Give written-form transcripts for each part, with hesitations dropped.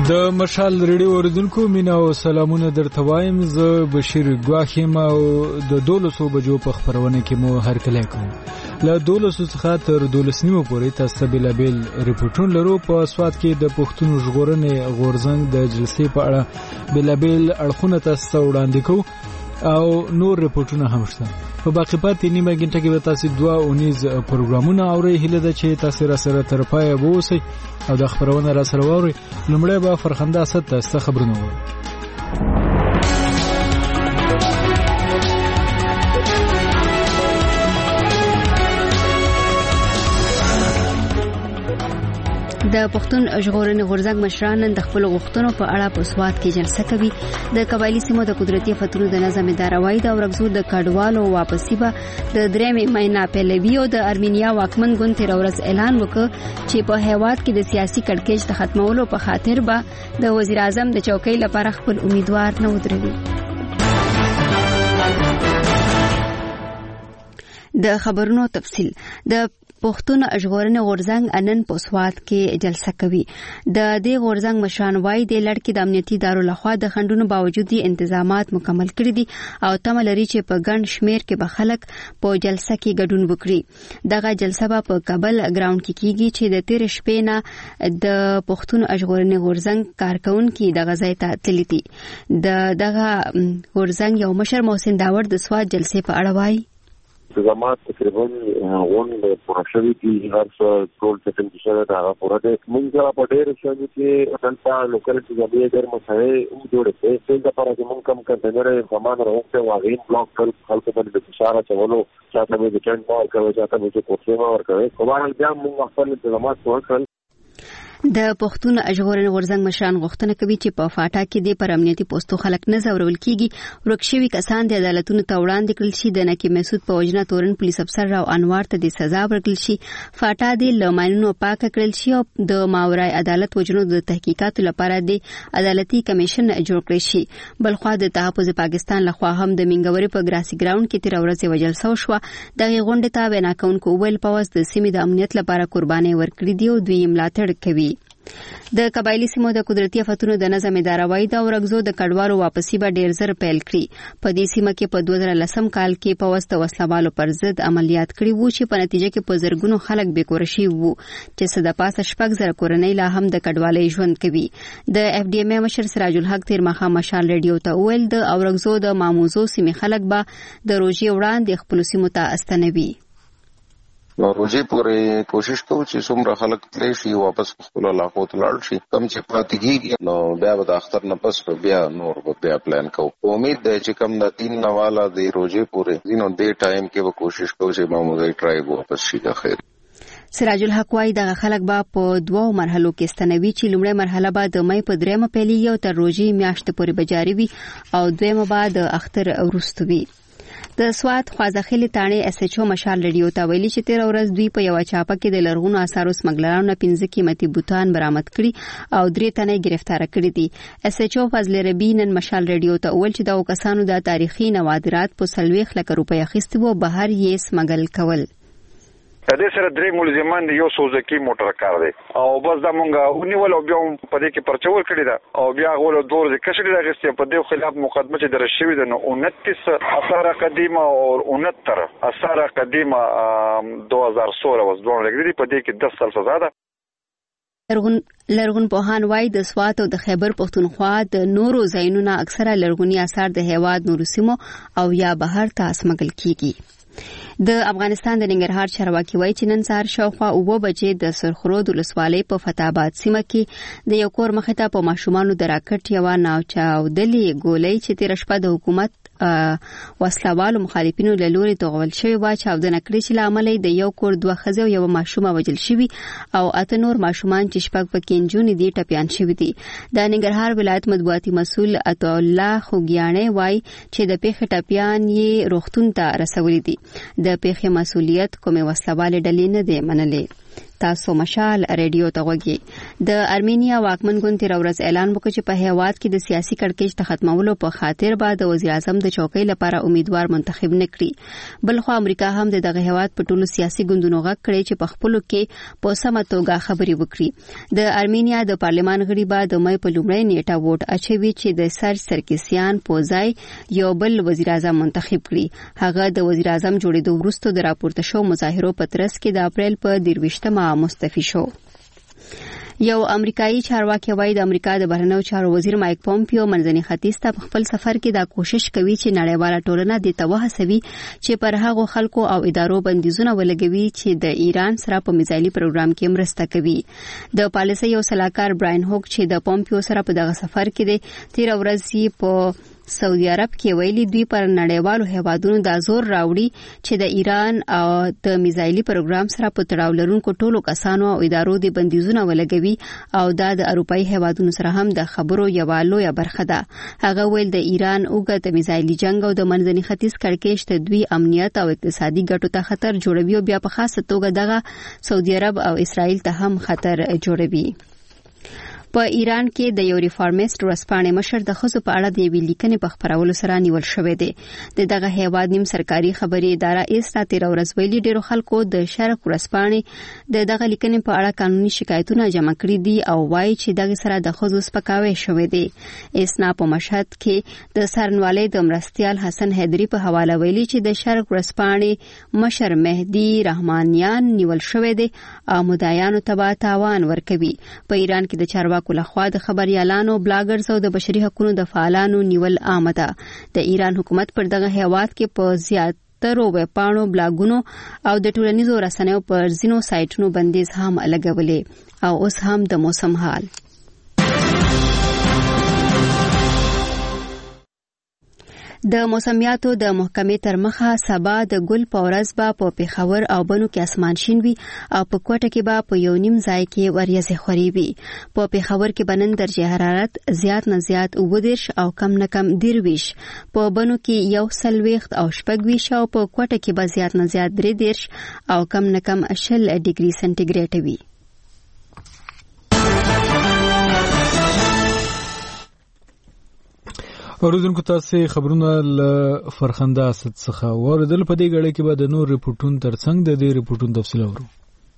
د مشال ریډیو اوریدونکو مینا او سلامونه درته وایم. زه بشیر ګواخیم او د 12 بجو په خبرونه کې مو هرکلی کوم. له 12 څخه تر 12 نیمو پورې تاسو بلابل ریپورتونه لرو. په سواد کې د پښتون ژغورنې غورځنګ د جلسې په اړه بلابل اړخونه تاسو وړاندې کوو او نور ریپورتونه هم شته. په باقی پاتې نیمه غنټه کې به تاسو 2 پروګرامونه اورئ. هیله ده چې تاسو را سره تر پایه ووسئ او د خبرونه را سره واورئ. لومړی به فرخنده اسد تاسو خبرونه واورئ. د پښتون ژغورنې غورځنګ مشران د خپل غوښتنو په اړه په سواد کې جلسه کوي. د قبایلی سیمو د قدرتي فترو د نظم ادارهوي د ورغزو د کډوالو واپسی به د درېمې مهینه پهلوي او د ارمینیا واکمن ګوند تر ورځ اعلان وکړ چې په هیواد کې د سیاسي کړکېچ د ختمولو په خاطر به د وزیر اعظم د چوکۍ لپاره خپل امیدوار نه ودروي. د خبرونو تفصیل. د پښتون ژغورنې غورځنګ نن په سواد کې جلسه کوي. د دې غورځنګ مشران وايي د لړ کې د امنیتي ادارو لخوا د خنډونو باوجود انتظامات مکمل کړي دي او تمه لري چې په ګڼ شمیر کې به خلک په جلسه کې ګډون وکړي. دغه جلسه به په کابل ګراوند کې کیږي چې د تیر شپې نه د پښتون ژغورنې غورځنګ کارکونکو دغه ځای ته تللي دي. دغه غورځنګ یو مشر محسن داور د سواد جلسې په اړه وايي. انتظامات تقریبا غونډ پروشوي کې هر څه ټول سیټینګ شوی دا پوره ده. موږ په ډېر شوي چې دلته لوکل ځای ډېر مسایل جوړ کړي. څنګه لپاره چې موږ کم کنټینر سامان راوځي واغین بلاک خلکو باندې فشار اچولو چاته به چند پاور کوي چاته به کوڅه ما ور کوي. خو باندې بیا موږ خپل انتظامات وکړل. د پښتون ژغورنې غورځنګ مشران غوښتنه کوي چې په فاټا کې د پر امنیتي پوسټو خلک نه زورول کیږي. ورکشوي کسان د عدالتونو ته وړاندې کړل شي. د نکی مسعود په وجنه تورن پولیس افسر راو انوار ته د سزا ورکړل شي. فاټا د لمانونو پاک کړل شي او د ماورای عدالت وجنو د تحقیقاتو لپاره د عدالتي کمیشن جوړ کړی شي. بلخوا د تحفظ پاکستان لخوا هم د منګوري په ګراسي ګراوند کې تیر ورځ یو جلسه وشوه. دغه غونډه ته وینا کوونکو ویل پوز د سیمې د امنیت لپاره قرباني ورکړي دي او دوی ملاتړ کوي. د قبایلی سیمو د قدرتي فتونو د نظم ادارهوي د ورغزو د کډوالو واپسی به ډیر زر پیل کړي. په دې سیمه کې په 2010 کال کې په واسطه وسلوالو پر ضد عملیات کړي وو چې په نتیجه کې په زرګونو خلک بیکور شي وو چې صد پاسه شپږ زر کورنۍ لا هم د کډوالۍ ژوند کوي. د اف ډي ام مشر سراج الحق تیر مخه مشال ریډیو ته ویل د اورغزو د ماموزو سیمې خلک به د روزي وړاندې خپل سیمو ته استنوي. نو روزي پورې کوشش کوو چې څومره خلک تللی شي واپس خپل علاقو ته لاړ شي. کم چې پاتې کېږي نو بیا به د اختر نه پس بیا نور بیا پلان کوو. امید ده چې کم د 3 نواله د روزي پورې نو دې ټایم کې به کوشش کوو چې ماموزي ټرایب واپس شي. د خیر سراج الحق وايي دغه خلک به په 2 مرحلو کې استنوي چې لومړی مرحله به د مې په 3 پیلېږي او تر روزي میاشتې پورې به جاري وي او دویمه به د اختر وروسته وي. د سواد خوازخیل تانه اس ایچ او مشال ریډیو ته ویلي چې تیر ورځ دوی په یو چاپه کې د لرغونو اثارو سمګلرانو 15 قیمتي بوتان برآمد کړي او 3 تنه گرفتار کړي دي. اس ایچ او فضل ربی نن مشال ریډیو ته ویل چې دا کسانو د تاریخي نوادرات په 40 لک روپیا اخیستي وو بهر یې سمګل کول. د دې سره درې ملزمان یو سوزکی موټر کار دی او بس دا مونږه ونیول او بیا په دې کې پرچول کړی دا او بیا غول دور د کشري راغستې په دې خلاف مقدمه چې درشوي ده نو 29 اثار قدیمه او 69 اثار قدیمه 2016 وځون لګري په دې کې 10 سال سزا ده. لرغون پوهان وايي د سوات او د خیبر پښتونخوا د نورو ځایونو اکثره لرغونی اثار د هیواد نورو سیمو او یا بهر ته سمګل کیږي. د افغانستان د ننګرهار چارواکي وایي چې نن سهار شاوخوا 9 بجې د سرخرود ولسوالۍ په فتحآباد سیمه کې د یو کور مخې ته په ماشومانو د راکټ یو ناوچاودلې ګولۍ چې تیر شپه د حکومت وسلوالو مخالفینو له لوري توغول شوی و چاودنه کړې چې لامل د یو کور 2 ښځې او یو ماشوم وژل شوی او 8 نور ماشومان چې شپږ پکې نجونې دي ټپيان شوی دي. د ننګرهار ولایت مطبوعاتي مسؤل عطا الله خوګیانه وایي چې د پیښې ټپيان یې روغتون ته رسولي دي. د پیښې مسؤلیت کومه وسلواله ډلې نه دی منلې. تاسو مشال ریډیو ته وګورئ. د ارمینیا واکمن ګوند تیر ورځ اعلان وکړ چې په هیواد کې د سیاسي کړکېچ د ختمولو په خاطر به د وزیر اعظم د چوکۍ لپاره امیدوار منتخب نکړي. بلخو امریکا هم دغه هیواد په ټولو سیاسي ګوندونو غږ کړی چې په خپلو کې په سمه توګه خبرې وکړي. د ارمینیا د پارلمان غړي به د مې په لومړۍ نیټه ووټ اچوي چې د سرج سرکسیان په ځای یو بل وزیر اعظم منتخب کړي. هغه د وزیر اعظم جوړېدو وروسته د راپورته شو مظاهرو په ترڅ کې د اپریل په 23 مستعفي شو. یو امریکایي چارواکي وایي د امریکا د بهرنیو چارو وزیر مایک پومپیو منځني ختیځ ته په خپل سفر کې دا کوشش کوي چې نړیواله ټولنه د توهسوي چې پر هغو خلکو او ادارو بندیزونه ولګوي چې د ایران سره په میزایلي پروګرام کې مرسته کوي. د پالیسي یو سلاکار براین هوک چې د پومپیو سره په دغه سفر کې دی تیر ورځ په سعودي عرب کې ویلي دوی پر نړیوالو هیوادونو د زور راوړي چې د ایران او د میزایلي پروګرام سره په تړاو لرونکو ټولو کسانو او ادارو د بندیزونه ولګوي او د اروپאי هیوادونو سره هم د خبرو یو لویه برخه ده. هغه ویل د ایران اوږد میزایلي جنگ او د منځني ختیځ کړکېچ د دوی امنیت او اقتصادي ګټو ته خطر جوړوي او بیا په خاصه توګه دغه سعودي عرب او اسرائیل ته هم خطر جوړوي. په ایران کې د یو ریفارمیست ورسپانې مشر د خزو په اړه د یوې لیکنې په خپرولو سره نیول شوی دی. دغه هیواد نیم سرکاري خبري اداره ایسنا تیر ورځ ویلي ډیرو خلکو د شرق ورسپانې دغه لیکنې په اړه قانوني شکایتونه جمع کړي دي او وایي چې دغه سره د خزو سپکاوی شوی دی. ایسنا په مشهد کې د سرنوالي د مرستيال حسن حیدری په حواله ویلي چې د شرق ورسپانې مشر مهدی رحمانیان نیول شوی دی او مدعیانو ته تاوان ورکوي. په ایران کې د چارواکو لخوا د خبريالانو بلاګرز او د بشري حقوقو د فعالانو نیول عام ده. د ایران حکومت پر دغه هیواد کې په زیاترو ویبپاڼو بلاګونو او د ټولنیزو رسنیو پر ځینو سایټونو بندیز هم لګولې. او اوس هم د موسم حال. د موسمیاتو د محکمې تر مخه سبا د ګل په ورځ به په پیښور او بنو کې اسمان شین وي او په کوټه کې به په یو نیم ځای کې وریځې خوري وي. په پیښور کې بنن درجه حرارت زیات نه زیات 29 او کم نه کم 23، په بنو کې 140 او 26 او په کوټه کې به زیات نه زیات 33 او کم نه کم 20 ډیګري سنټیګریډ وي. اوریدونکو تاسو خبرونه ل فرخنده اسد څخه اوریدل. په دې غړې کې به د نور ریپورتونو ترڅنګ د دې ریپورتونو تفصیل اورو.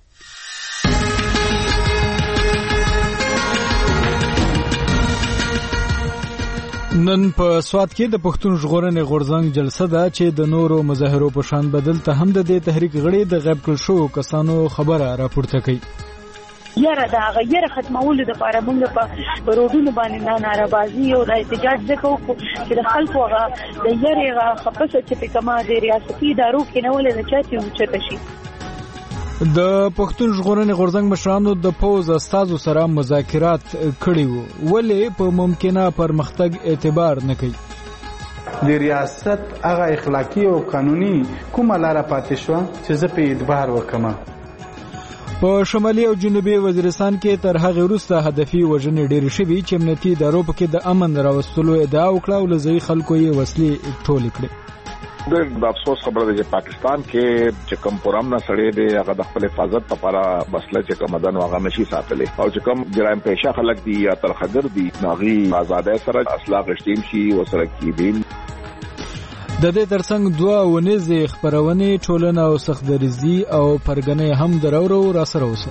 نن په سواد کې د پښتون ژغورنې غورځنګ جلسه ده چې د نورو مظاهرو په شان بدل ته هم د دې تحریک غړي د غیب کړ شو کسانو خبره راپورته کوي. یاره دا غیر ختمولو د لپاره موږ په روډونو باندې ناربازي او د احتجاج وکړو چې د خلکو هغه د یاره خپسه چې په کما د ریاستي ادارو کې نه ولې نه چاته وچته شي. د پښتون ژغورنې غورځنګ مشرانو د پوز استادو سره مذاکرات کړي وو ولې په ممکنه پرمختګ اعتبار نه کوي. د ریاست هغه اخلاقی او قانوني کومه لار پاتې شو چې زه په اعتبار وکم. په شمالي او جنوبي وزیرستان کې تر هغه وروسته هدفي وژنې ډېرې شوې چې امنیتي ادارو پکې د امن راوستلو ادعا وکړه او لږی خلکو یې وسلې ټولې کړې. د افسوس خبره ده چې پاکستان کې چې کوم پرامنا سړی دی هغه د خپل حفاظت لپاره مسله چې کوم مدن واغه نشي ساتلې او چې کوم جرایم پیشه خلک دي یا ترخدر دي ناغي آزادۍ سره اصلاح غشتیم شي وسره کېدین. د دې ترڅنګ دوه ونیزې خبرونه ټولنه او سختدریزي او پرګنې هم درورو را سره وسه.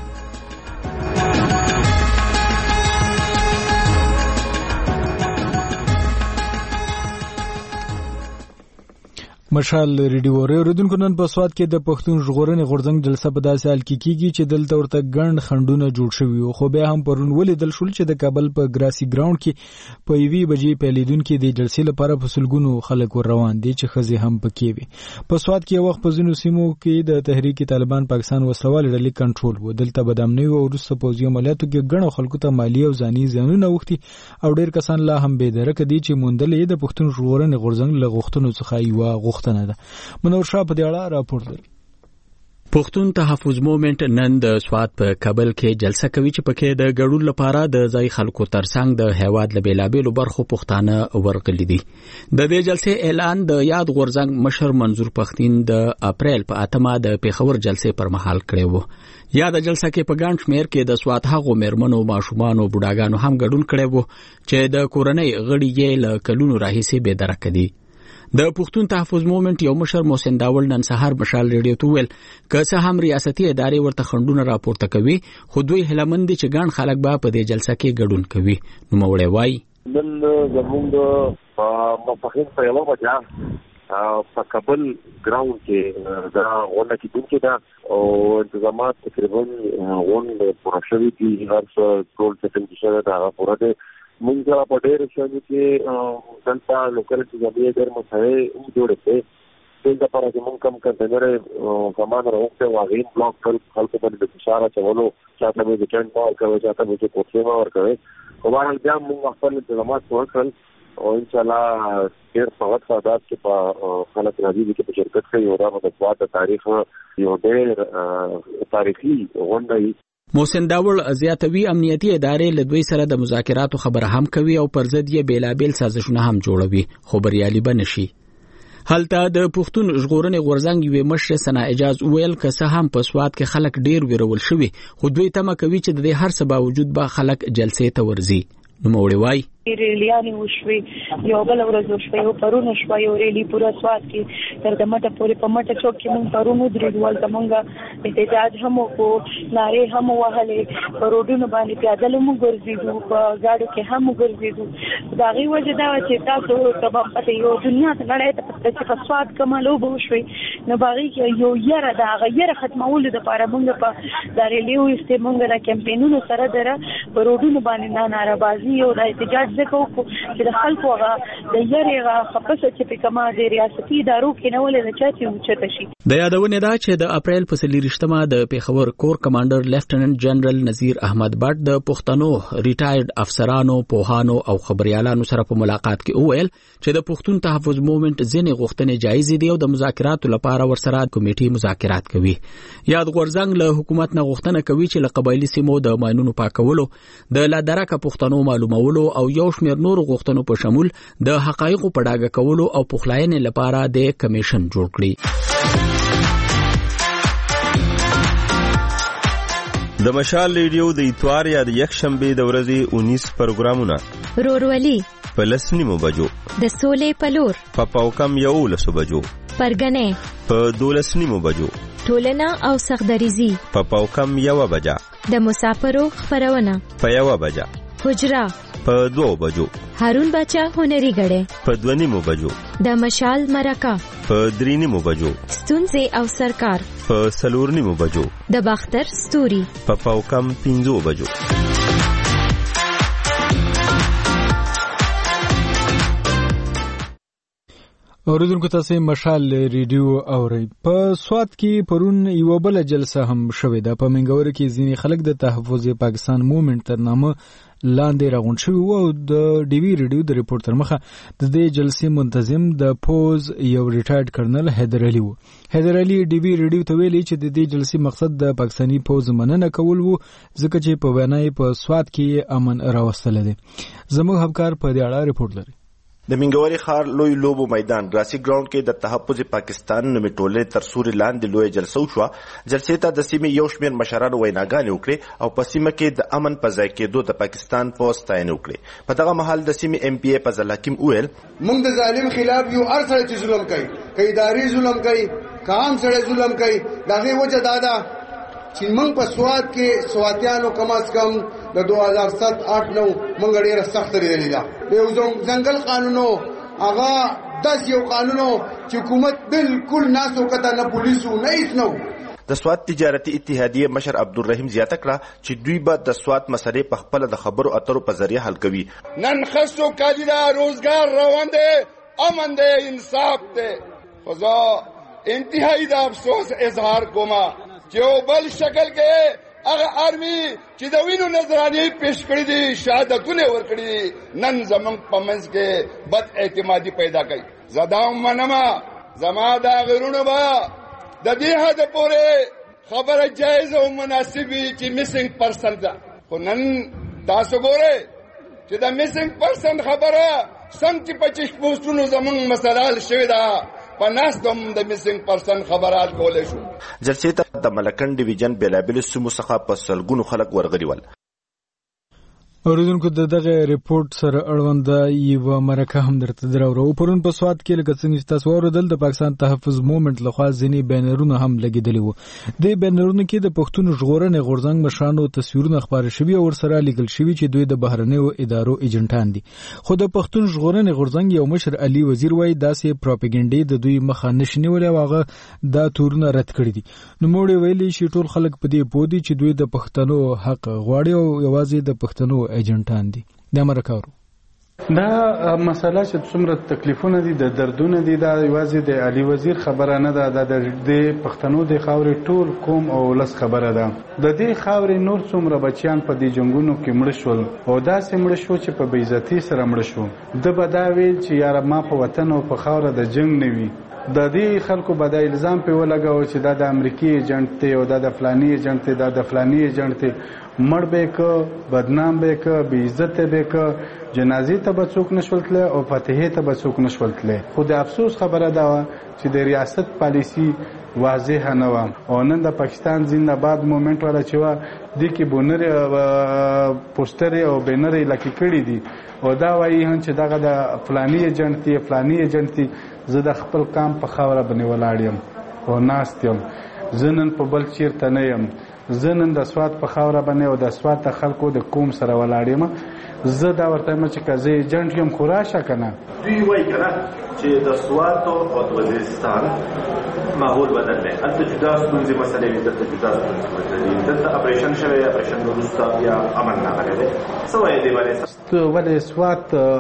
مشال ریډیو اوریدونکو نن په سواد کې د پښتون ژغورنې غورځنګ جلسه په داسې حال کې کیږي چې دلته ورته ګڼ خندونه جوړ شوي وو خو بیا هم پرون ولیدل شول چې د کابل په ګراسي ګراوند کې په 1 بجې پیلیدونکو د جلسې لپاره په سلګونو خلک روان دي چې خزي هم پکې وي. په سواد کې وخت په ځینو سیمو کې د تحریک طالبان پاکستان وسلوال ډلې کنټرول وو. دلته بدامنۍ او وروسته پوځي عملیاتو کې ګڼ خلکو ته مالی او ځاني زیانونه وختي او ډېر کسان لا هم بې درک دي چې موندلې د پښتون ژغورنې غورځنګ له غوښتنو څخه یو غوښتنه ده. منور شاه په دې اړه راپور لري. پښتون تحفظ موومېنټ نن د سوات په کابل کې جلسه کوي چې پکې د ګډون لپاره د ځای خلکو ترڅنګ د هیواد له بیلابېلو برخو پښتانه ورغلي دي. د دې جلسې اعلان د یاد غورځنګ مشر منظور پښتين د اپریل په 8 د پیښور جلسې پر مهال کړی و. یا د جلسه کې په ګڼ شمېر کې د سوات هغو مېرمنو ماشومان او بوډاګانو هم ګډون کړی و چې د کورنۍ غړي یې له کلونو راهیسې بې درکه دي. د پښتون تحفظ موومېنټ یو مشر محسن داول نن سهار مشال ریډیو ته ویل که څه هم ریاستي ادارې ورته خنډونه راپورته کوي خو دوی هیلهمند دي چې ګڼ خلک به په دې جلسه کې ګډون کوي. نوموړی وایي نن زموږ مفاهیم په یوه وجه په کابل ګراوند کې دا غونډه کېدونکې ده او انتظامات تقریبا غونډه پوره شوي دي. هر څه ټول سیټنګ شوی ده هغه پوره دی. مونږ په ډېرو شیانو کې دلته لوکل انتظامیې ډېر مسایل هم جوړې کړې. دې لپاره چې مونږ کوم کنټینر سامان راوړی و هغه بلاک کړل. خلکو باندې د فشار اچولو چاته به د ټینټ پاور کوي چاته به د کوڅې ورکوي. خو بهرحال بیا مونږ خپل انتظامات پوره کړل او انشاءالله ډېر په وخت سعادت کې په خلک راځي چې په شرکت کوي او دا د سوات د تاریخ یو ډېر تاریخي غونډه وي. محسن داول زیاتوي امنیتي ادارې له دوی سره د مذاکراتو خبره هم کوي او پر ضد یې بیلابیل سازشونه هم جوړوي خو بریالي به نشي. هلته د پښتون ژغورنې غورځنګ یوې مشر ثنا اعجاز ویل که څه هم په سوات کې خلک ډیر ویرول شوي خو دوی تمه کوي چې د هر څه باوجود به خلک جلسې ته ورځي. نوموړی وایي ریلیانې وشوې یو بل ورځ وشوې او پرون شوه یو ریلی پوره سوات کې تر د مټه پورې په مټه چوک کې مونږ پرون ودرېدو. هلته مونږ احتجاج هم وکړو نارې هم ووهلې په روډونو باندې پیاده هم وګرځېدو په ګاډو کې هم وګرځېدو. د هغې وجه دا وه چې تاسو ته به پته یو دنیا ته نړۍ ته پته چې په سوات کومه لوبه وشوې نو په هغې کې یو یره د هغه یره ختمولو دپاره مونږ په دا ریلي وویستې مونږ د کمپینونو سره دره په روډونو باندې ناربازي او د احتجاج ځکه وکړو چې د خلکو هغه د یرې هغه خپسه چې په کومه د ریاستي ادارو کې نه ولې د چا چې اوچته شي. د یادونې ده چې د اپریل په 23 د پیښور کور کمانډر لیفټننټ جنرال نذیر احمد بټ د پښتنو ریټایرډ افسرانو پوهانو او خبريالانو سره په ملاقات کې وویل چې د پښتون تحفظ موومېنټ ځینې غوښتنې جایز دي او د مذاکراتو لپاره ورسره کمیټې مذاکرات کوي. یاد غورځنګ له حکومت نه غوښتنه کوي چې له قبایلي سیمو د ماینونو پاکولو د لادرکه پښتنو معلومولو او یو شمېر نور غوښتنو په شمول د حقایقو په ډاګه کولو او پخلاینې لپاره د کمیشن جوړ کړي. د مشال ریډیو د اتوار یا د یکشنبه د ورځې 19 پروګرامونه رورولي په 10 بجو د سولې پلور په پاوکم 11 بجو پرګنې په 12 بجو ټولنه او سخدریزي په پاوکم 1 بجا د مسافرو خبرونه په 1 بجا حجرا په 2 بجو هارون بچا هنري غړې په 2 بجو د مشال مرکه په 3 بجو ستونزې او سرکار په 4 بجو د باختر ستوري په پاوکم 15 بجو. اوریدونکو تاسو مشال ریډیو اورئ. په سوات کې پرون یو بل جلسه هم شوې ده. په منګور کې ځینې خلک د تحفظ پاکستان موومېنټ تر نامه لاندې راغون شوی او د ډي وی ریډیو د ریپورټر مخه د دې جلسې منتظم د پوز یو ریټایرډ کرنل حیدر علي وو. حیدر علي ډي وی ریډیو ته ویلي چې د دې جلسې مقصد د پاکستاني پوز مننه کول وو ځکه چې په وینای په سوات کې امن راوستل دي. زموږ همکار په دې اړه ریپورت لري. د منګوري ښار لوی لوبو میدان ګراسي ګراوند کې د تحفظ پاکستان نومې ټولې تر سوري لاندې لوی جلسه وشوه. جلسې ته د سیمې یو شمېر مشرانو ویناګانې وکړې او په سیمه کې د امن په ځای کېدو د پاکستان پوز ستاینه وکړې. په دغه مهال د سیمې ایم پی ای فضل حکیم وویل موږ د ظالم خلاف یو هر سړی چې ظلم کوي که اداري ظلم کوي که عام سړی ظلم کوي د هغې وجه دا ده چې موږ په سوات کې سواتیانو کم از کم د 2007-8 نو موږ ډېره سخته لیدلې ده. یو ځنګل قانونو هغه داسې یو قانونو چې حکومت بالکل ناسو کته نه پولیسو نه هیڅ نه و. د سوات تجارتي اتحادیه مشر عبدالرحیم زیاته کړه چې دوی به د سوات مسلې په خپل د خبرو اترو په ذریعہ حل کوي. نن خستو کالی دا روزګار روان دی امن دی انصاف دی. خدا انتهایی د افسوس اظهار کوما چې بل شکل کې هغه آرمي چې د وینو نظرانې پیش کړې دي شهادتونه ورکړي دي نن زمونږ په منځ کې بد اعتمادي پیدا کوي. زه دا منمه زما دا غرونه به د دې حد پورې خبره جایز او مناسبي چې میسنګ پرسن ده، خو نن تاسو ګورئ چې دا میسنګ پرسن خبره څنګه 25 پوسټونو زمونږ مسله شوې ده، په ناس دوم د میسنګ پرسن خبرات کولې شو. جلسې ته د ملکن ډیویژن بیلابل سیمو څخه په سلګونو خلک ورغلي ول. اوریدونکو دغه ریپورت سره اړوند یو مرکه هم درته دراوړو. پرون په سواد کې لکه څنګه چې تاسو اوریدل د پاکستان تحفظ موومېنټ لخوا ځینې بینرونه هم لګیدلي وو. د بینرونو کې د پښتون ژغورنې غورځنګ مشرانو تصویرونه خبره شوي او ورسره لیکل شوي چې دوی د بهرنیو ادارو ایجنټان دي. خو د پښتون ژغورنې غورځنګ یو مشر علي وزیر وایي داسې پروپاګاندا د دوی مخه نشي نیولای او هغه دا تورونه رد کړی دي. نو موږ ویلي چې ټول خلک په دې پوه دي چې دوی د پښتنو حق غواړي او یوازې د پښتنو ایجنټان دي. دا مرکاورو دا مسله چې څومره تکلیفونه دي، د دردونه دي، دا یوازې د علي وزیر خبره نه ده، د پښتنو د خاورې ټول قوم او ولس خبره ده. د دې خاورې نور څومره بچیان په دې جنگونو کې مړ شول او داسې مړ شو چې په بې عزتۍ سره مړ شو. د به دا ویل چې یاره ما په وطن او په خاوره د جنگ نه وي. د دې خلکو به دا الزام په ولګاو چې دا د امریکای ایجنټ دی او دا د فلانی ایجنټ دی، دا د فلانی ایجنټ دی. مړ به که بدنام به که بې عزت به که جنازې ته به څوک نشول تللی او فاتحې ته به څوک نشول تللی. خو د افسوس خبره دا وه چې د ریاست پالیسي واضح نه وه او نن د پاکستان زنده‌باد موومېنټ والا چې وه دې کې بونرې پوسټرې او بینرې لکې کړي دي او دا وایي هم چې دغه د فلاني ایجنټ دی فلاني ایجنټ دی. زه د خپل قام په خاوره باندې ولاړ یم او ناست یم. زه نن په بل چیرته نه یم. زه نن د سوات په خاوره باندې او د سوات د خلکو د قوم سره ولاړ یم. زه دا ورته یم چې که زه ایجنټ یم خو راشه که نه. دوی وایي که نه چې د سوات او د وزیرستان ماحول بدل دی. هلته جدا ستونزې مسلې وي، دلته جدا ستونزې مسلې وي. دلته اپریشن شوی، اپریشن وروسته بیا امن راغلی دی. څه وایي دې بارې؟ ولې سوات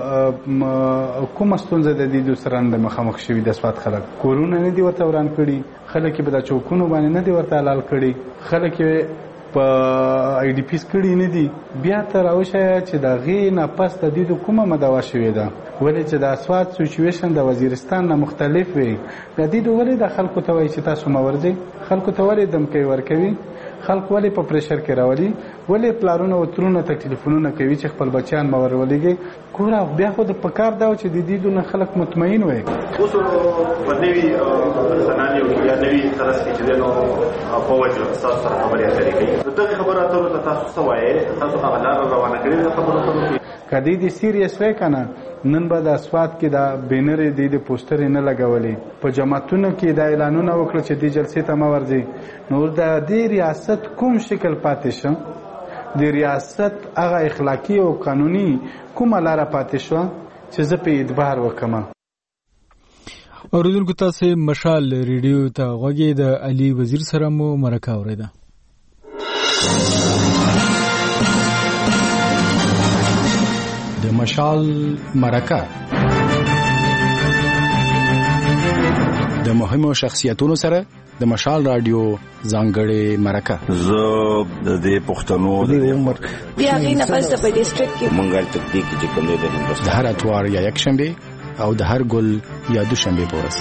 کومه ستونزه د دې سره نه مخامخ شوي؟ د سوات خلک کورونه نه دي ورته وران کړي، خلک به د چوکونو باندې نه دي ورته حلال کړي، خلک په آی ډي پیس کړي نه دي. بیا ته راوښیه چې د هغې نه پس د دې کومه مدعا شوې ده. ولې چې د اسوات سچویشن د وزیرستان نه مختلف وي. د دې ولې د خلکو ته وایي چې تاسو مه ورځئ؟ خلکو ته ولې دمکۍ ورکوي؟ خلک ولې په پریشر کې راولي؟ ولې پلارونه او ترونه تکلیفونه کوي چې خپل بچیان مه ورولېږي؟ ګوره بیا خو د پکار دا چې د دې نه خلک مطمئن وي. اوس په نوي زنانې او یا نوي طرز کې چې دی نو په وجه ستاسو سره خبرې اترې کوي. د دغې خبرو اترو ته تاسو څه وایې؟ تاسو هغه لاره روانه کړې ده خبرو اترو کې؟ که دې سیریس وی که نه نن به د اسوات کې دا بینرې د پوسټرې نه لګولې، په جماعتونو کې دا اعلانونه وکړه چې دې جلسې ته مه ورځئ. نو د دې ریاست کوم شکل پاتې شه؟ د ریاست هغه اخلاقي او قانوني کومه لاره پاتې شوه چې زه په اعتبار وکړم؟ اوریدونکو تاسو مشال ریډیو ته غوږی د علي وزیر سره مو مرکه اوریده. د مشال مرکه د مهمو شخصیتونو سره د مشال رادیو ځانګړې مرکه. زه د دې پښتنو د عمر بیا غي نه پس په ډیسټریکټ کې منګل تکتیک چې کوم دی د هر اتوار یا یک شنبه او د هر ګل یا دوشنبه پورس.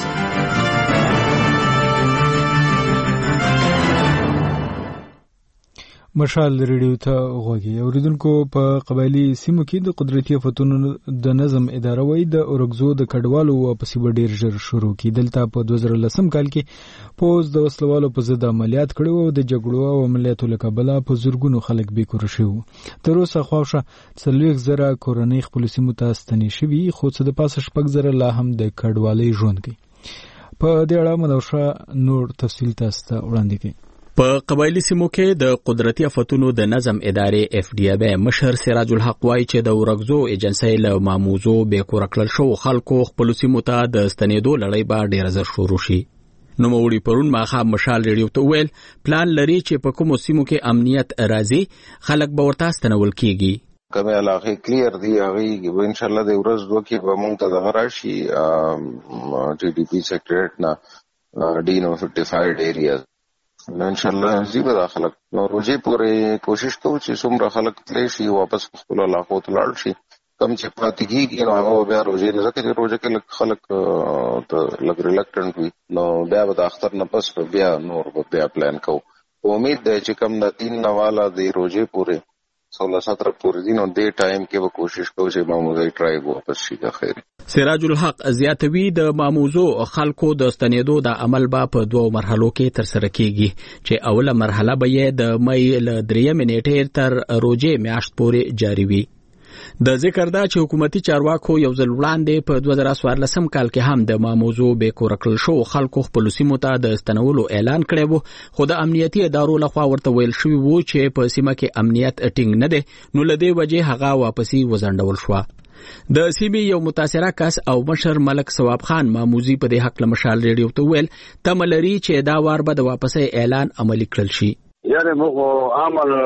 مشال ریډیو ته غوږی. اوریدونکو په قبایلی سیمو کې د قدرتي آفتونو د نظم اداره وای د اورګزو د کډوالو واپسی به ډیر ژر شروع کی. دلته په 2010 کال کې پوز د وسلوالو په ضد عملیات کړي او د جګړو او عملیاتو له کبله په زورګونو خلک بیکور شو. تر اوسه خواوشه 40,000 کورنۍ خپل سیمو ته ستنې شوي، خو څه د پاسه 6,000 لا هم د کډوالۍ ژوند کوي. په دې اړه مدوشه نور تفصیل تاسو ته وړاندې کوي. په قبایلی سیمو کې د قدرتي آفتونو د نظم ادارې FDB مشر سراج الحق وايي چې د ورغزو ایجنسۍ له ماموزو بیکور کړل شو خلکو خپل سیمو ته د ستنېدو لړۍ به ډیر زر شروع شي. نو موړي پرون ماخه مشال ریډیو ته ویل پلان لري چې په کومو سیمو کې امنیت راځي خلک به ورته ستنول کیږي. کومه علاقه کلیر دی هغه ان شاء الله د ورځ دوه کې به مونږ ته دغه راشي TDP سیکریټریټ نه D55 ایریاز ان شاء الله زیبه داخله نو روزي پورې کوشش کوو چې څومره خلک تللی شي واپس خپل علاقو ته لاړ شي. کم چې پاتې کېږي نو هغه بیا روزي نه ځکه چې روزه کې خلک ته لږ ریلکټنټ وي نو بیا به د اختر نه پس بیا نور بیا پلان کوو امید ده چې کم د 3 نواله د روزې پورې 16-17 پورې دي، نو دې ټایم کې به کوشش کوو چې ماموزه ټرای واپس شي. د خیر سراج الحق زیاتوي د ماموزو خلکو د ستنېدو د عمل با په 2 مرحلو کې تر سره کیږي، چې اوله مرحله به یې د مې ل 3 نیټې تر روزې میاشت پورې جاری وي. د ذکر دا چې حکومتي چارواکو یو ځل وړاندې په 2014 کال کې هم د ماموزو به کورکل شو خلکو خپل سیمو ته د استنولو اعلان کړی وو، خو د امنیتي ادارو لخوا ورته ویل شوی وو چې په سیمه کې امنیت ټینګ نه دی، نو لدې وجه هغه واپسی وزندول شو. د سیمې یو متاثره کس او مشر ملک ثواب خان ماموزي په دې حق له مشال ریډیو ته ویل تملري چې دا وار به د واپسی اعلان عملی کړل شي. یاره موږ عمل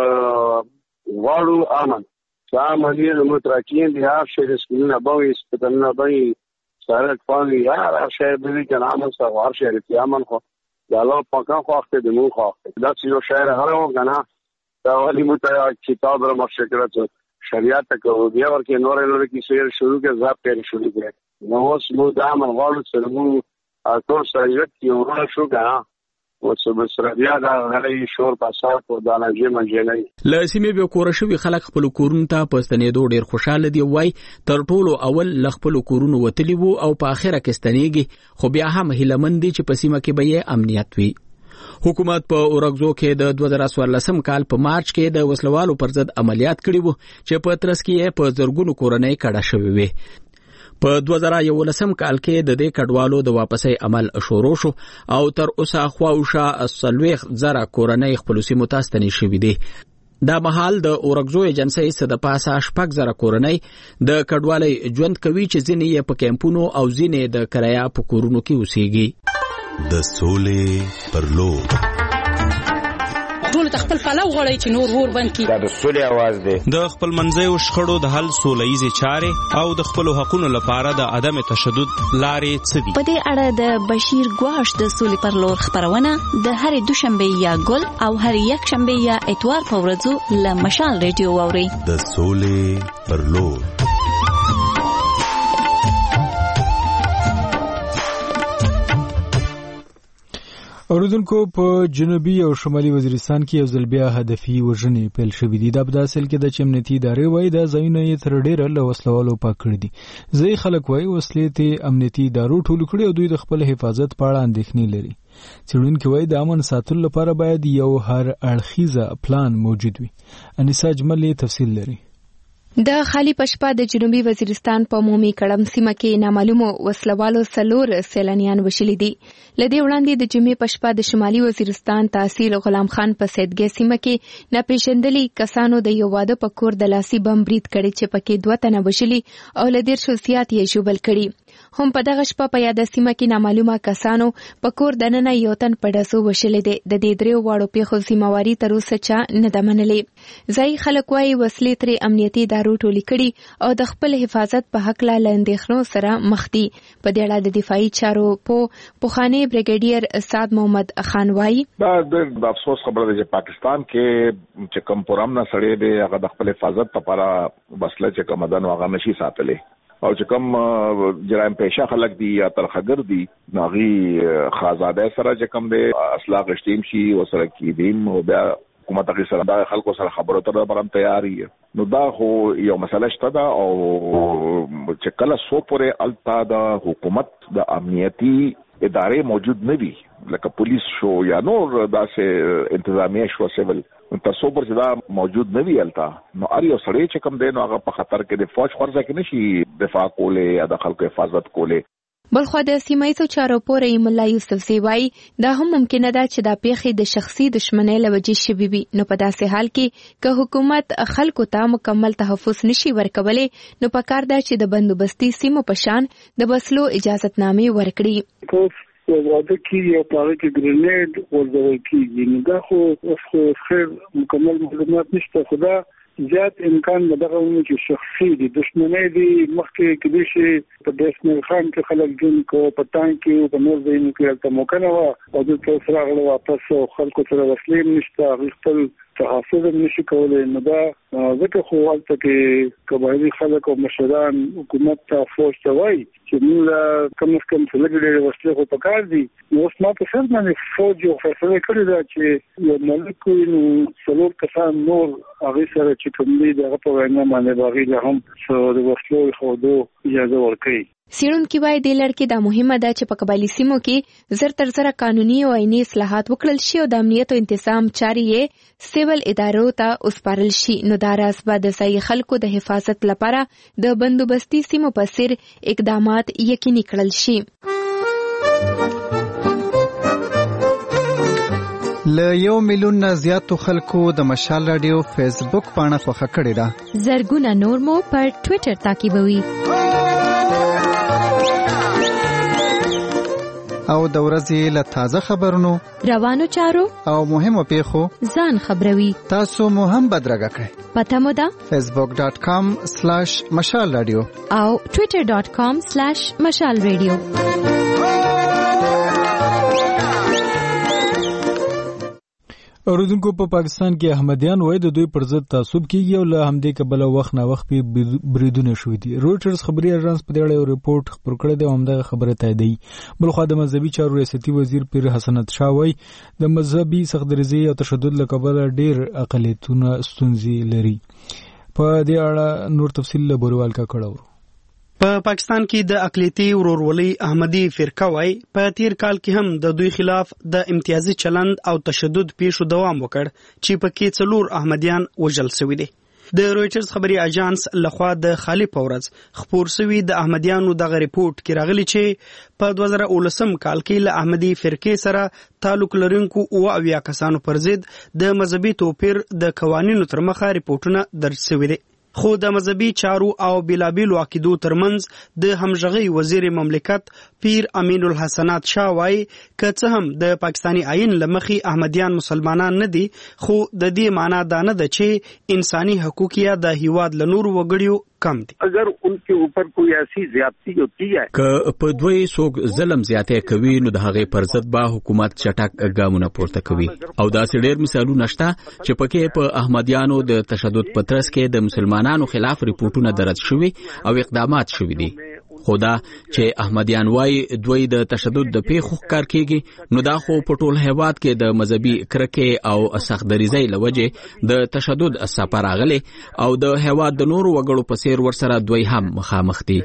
غواړو امن عملی متراکین دي هر شي رسمونه به استدلال به سره پانی هر شي به کې عمل سره هر شي رتي امن خو دا له پاکه خو وخت د مو خو دا چې شهر هر وګنا دا ولي متیا کتاب را مشکره شریعت کو بیا ورکه نور کی سیر شروع کې ځاب پیل شروع کړي نو اوس مو دا امن غواړو چې مو ټول سره یو کې ورو شو غا وسبسریا دا غړي شور پاسات او داناجي منځلې لاسمه به کورشوي خلک خپل کورونو ته پستنېدو ډیر خوشاله دي وای تر ټولو اول لخپل کورونو وتلی وو او په اخره کې ستنېږي خو بیا هم هیلمن دي چې په سیمه کې به امنیت وي. حکومت په اورګزو کې د 2014 کال په مارچ کې د وسلوالو پر ضد عملیات کړي وو چې په ترڅ کې په زرګونو کورنۍ کډه شوې وي. په 2011 کال کې د دې کډوالو د واپسۍ عمل شروع شو او تر اوسه خواوشا 30,000 کورنۍ خپل سیمو ته ستنې شوې دي. دا مهال د اورګزو ایجنسی سره د پاسه 6,000 کورنۍ د کډوالۍ ژوند کوي چې ځینې یې په کیمپونو او ځینې د کرایه په کورونو کې اوسېږي. د سولې پر لور ټول خپل پلو غړی چې نور ور بند کی دا د سولې आवाज دی. د خپل منځي او شخړو د حل سولېزي چارې او د خپل حقوقو لپاره د عدم تشدد لارې څه دي. په دې اړه د بشیر ګواش د سولې پر لور خبرونه د هر دوشنبه یا ګل او هر یک شنبه یا اتوار په ورځو له مشال ریډیو ووري. د سولې پر لور اوردونکو په جنوبي او شمالي وزیرستان کې یو ځل بیا هدفي وژنې پیل شوې دي. دا په داسې حال کې د امنیتي ادارې وایي دا ځایونه یې تر ډېره له وسلوالو پاک کړي دي. ځایي خلک وایي وسلې ته امنیتي ادارو ټول کړي او دوی د خپل حفاظت په اړه اندېښنې لري. څېړونکي وایي د امن ساتلو لپاره باید یو هر اړخیزه پلان موجود وي. انیسا جمل تفصیل لري. د خالی پشپا د جنوبي وزیرستان په عمومي کړم سیمه کې نامعلومو وسلوالو سلور سیلانیان وشلي دي. لدې وړاندې د جمعې پشپا د شمالي وزیرستان تحصیل غلام خان په سیدګي سیمه کې ناپېژندلي کسانو د یو واده په کور د لاسي بم برید کړی چې پکې 2 تنه وشلي او له 150 زیات یې ژوبل کړي. هم په دغه شپه په یاد سیمه کې نامعلومه کسانو په کور دننه یو تن په ډسو وشلې دي. د دې درې واړو پیښو ذمہواری تر اوسه چا نه ده منلې. ځای خلک وايي وسلې تر امنیتي ادارو ټولې کړي او د خپل حفاظت په حق لا لاندېخنو سره مخ دي. په دې اړه د دفاعي چارو په پوخاني بریګیډیر اسعد محمد خان وايي دا د افسوس خبره ده چې پاکستان کې چې کوم پرامنا سړی دی هغه د خپل حفاظت لپاره بسله چې کوم دنو هغه نشي ساتلې او چې کوم جرایم پیشه خلک دي یا ترخګر دي ناغي خازاده سره چې کوم دی اصلاح غشتیم شي او سره کېدیم او بیا حکومت هغه سره د خلکو سره خبرو ته برم تیاری نو دا خو یو مسله شته دا او چې کله سو پورې التا د حکومت د امنیتي ادارې موجود نه دي لکه پولیس شو یا نور داسې انتظامیه شو سیول تاسو پر دا موجود نه وی التا نو اړ یو سړی چې کوم دی نو هغه په خطر کې د فوج خرڅه کې نشي دفاع کوله یا د خلکو حفاظت کوله. بلخو د سیمایي چارو پورې مولا یوسف سیوای دا هم ممکنه ده چې دا پیښې د شخصي دشمنۍ لوجې شوي وي. نو په داسې حال کې که حکومت خلکو ته مکمل تحفظ نشي ورکولی نو پکار ده چې د بندوبستي سیمو په شان د بسلو اجازتنامې ورکړي. واده کې یو پاره کې ګرینیډ ورځول کېږي نو دا خو خیر مکمل معلومات نشته خدا زیات امکان دغه ونه چې شخصي دي دشمنۍ دي مخکې کې شي په دشمن خان کې خلک جون کو پټان کې په نور ځایونو کې البته موقع نه و او د سره غل واپس خلکو سره وسلې نشته خپل تحفظ نشي کولای. نو دا ځکه خو هلته کې قبایلي خلک او مشران حکومت ته فوج ته وایي چې موږ کم از کم څه لږ ډېرې وسلې خو پکار دي. نو اوس ما په سر باندې فوج یو فیصله کړې ده چې یو ملک وي نو 4 کسان نور هغې سره چې کوم دي د هغه په وینا باندې به هغې له هم څه د وسلو ایښودو اجازه ورکوي. څېړونکي وايي دې لړ کې دا مهمه ده چې په قبایلي سیمو کې زر تر زره قانوني او عیني اصلاحات وکړل شي او د امنیت او انتظام چارې یې سیول ادارو ته وسپارل شي. نو دا راز به د ځایي خلکو د حفاظت لپاره د بندوبستي سیمو په څیر اقدامات یقیني کړل شي. له 1 میلیون نه زیاتو خلکو د مشال رادیو فیسبوک پاڼه خوښه کړې ده. زرګونه نور مو پر ټوئیټر تعقیبوي. او د ورځې له تازه خبرونو، روانو چارو او مهمو پیښو ځان خبروي. تاسو مو هم بدرګه کړئ. پته مو ده facebook.com/مشال رادیو او twitter.com/مشال رادیو. اوریدونکو په پاکستان کې احمدیان وایي د دوی پر ضد تعصب کیږي او له همدې کبله وخت نه وخت په بریدونه شوي دي. رویټرز خبري اژانس په دې اړه یو ریپورت خپور کړی دی او همدغه خبره تاییدوي. بلخوا د مذهبي چارو ریاستي وزیر پیر حسنت شاه وایي د مذهبي سختدریزۍ او تشدد له کبله ډېر اقلیتونه ستونزې لري. په دې اړه نور تفصیل له بوروال کا کړو. په پاکستان کې د اقلیتي ورورولۍ احمدي فرقه وای په تیر کال کې هم د دوی خلاف د امتیازي چلند او تشدد پیښو دوام وکړ چې پکې 4 احمدیان وژل شوي دي. د رویټرز خبري اژانس لخوا د خالی پورز خبر شوی د احمدیانو دغه ریپورت کې راغلی چې په 2019 کال کې له احمدي فرقې سره تعلق لرونکو او اویا کسانو پر ضد د مذهبي توپیر د قوانینو تر مخه ریپورتونه درج شوي دي. خو د مذهبي چارو او بلابلو عقیدو ترمنځ د همغږي وزیر مملکت پیر امین الحسنات شاه وایي که څه هم د پاکستانی آئین لمخي احمدیان مسلمانان نه دي خو د دې معنی دا نه ده چې انساني حقوق یا د هیواد لنور وګړیو کم دي. اگر انکه اوپر کوئی ایسی زیادتی ہوتی ہے که په دوی څوک ظلم زیاته کوي نو د هغه پر ضد به حکومت چټک ګامونه پورته کوي او دا ډېر مثالونه شته چې پکې په احمدیانو د تشدد په ترڅ کې د مسلمانانو خلاف ریپورتونه درج شوي او اقدامات شوي دي. خدا چې احمدیان وای دوی د تشدد د پیښو کار کیږي نو دا خو په ټول هیواد کې د مذهبي کرکې او سختدریزۍ لوجه د تشدد اثر راغلي او د هیواد د نورو وګړو په څیر ورسره دوی هم مخامخ دي.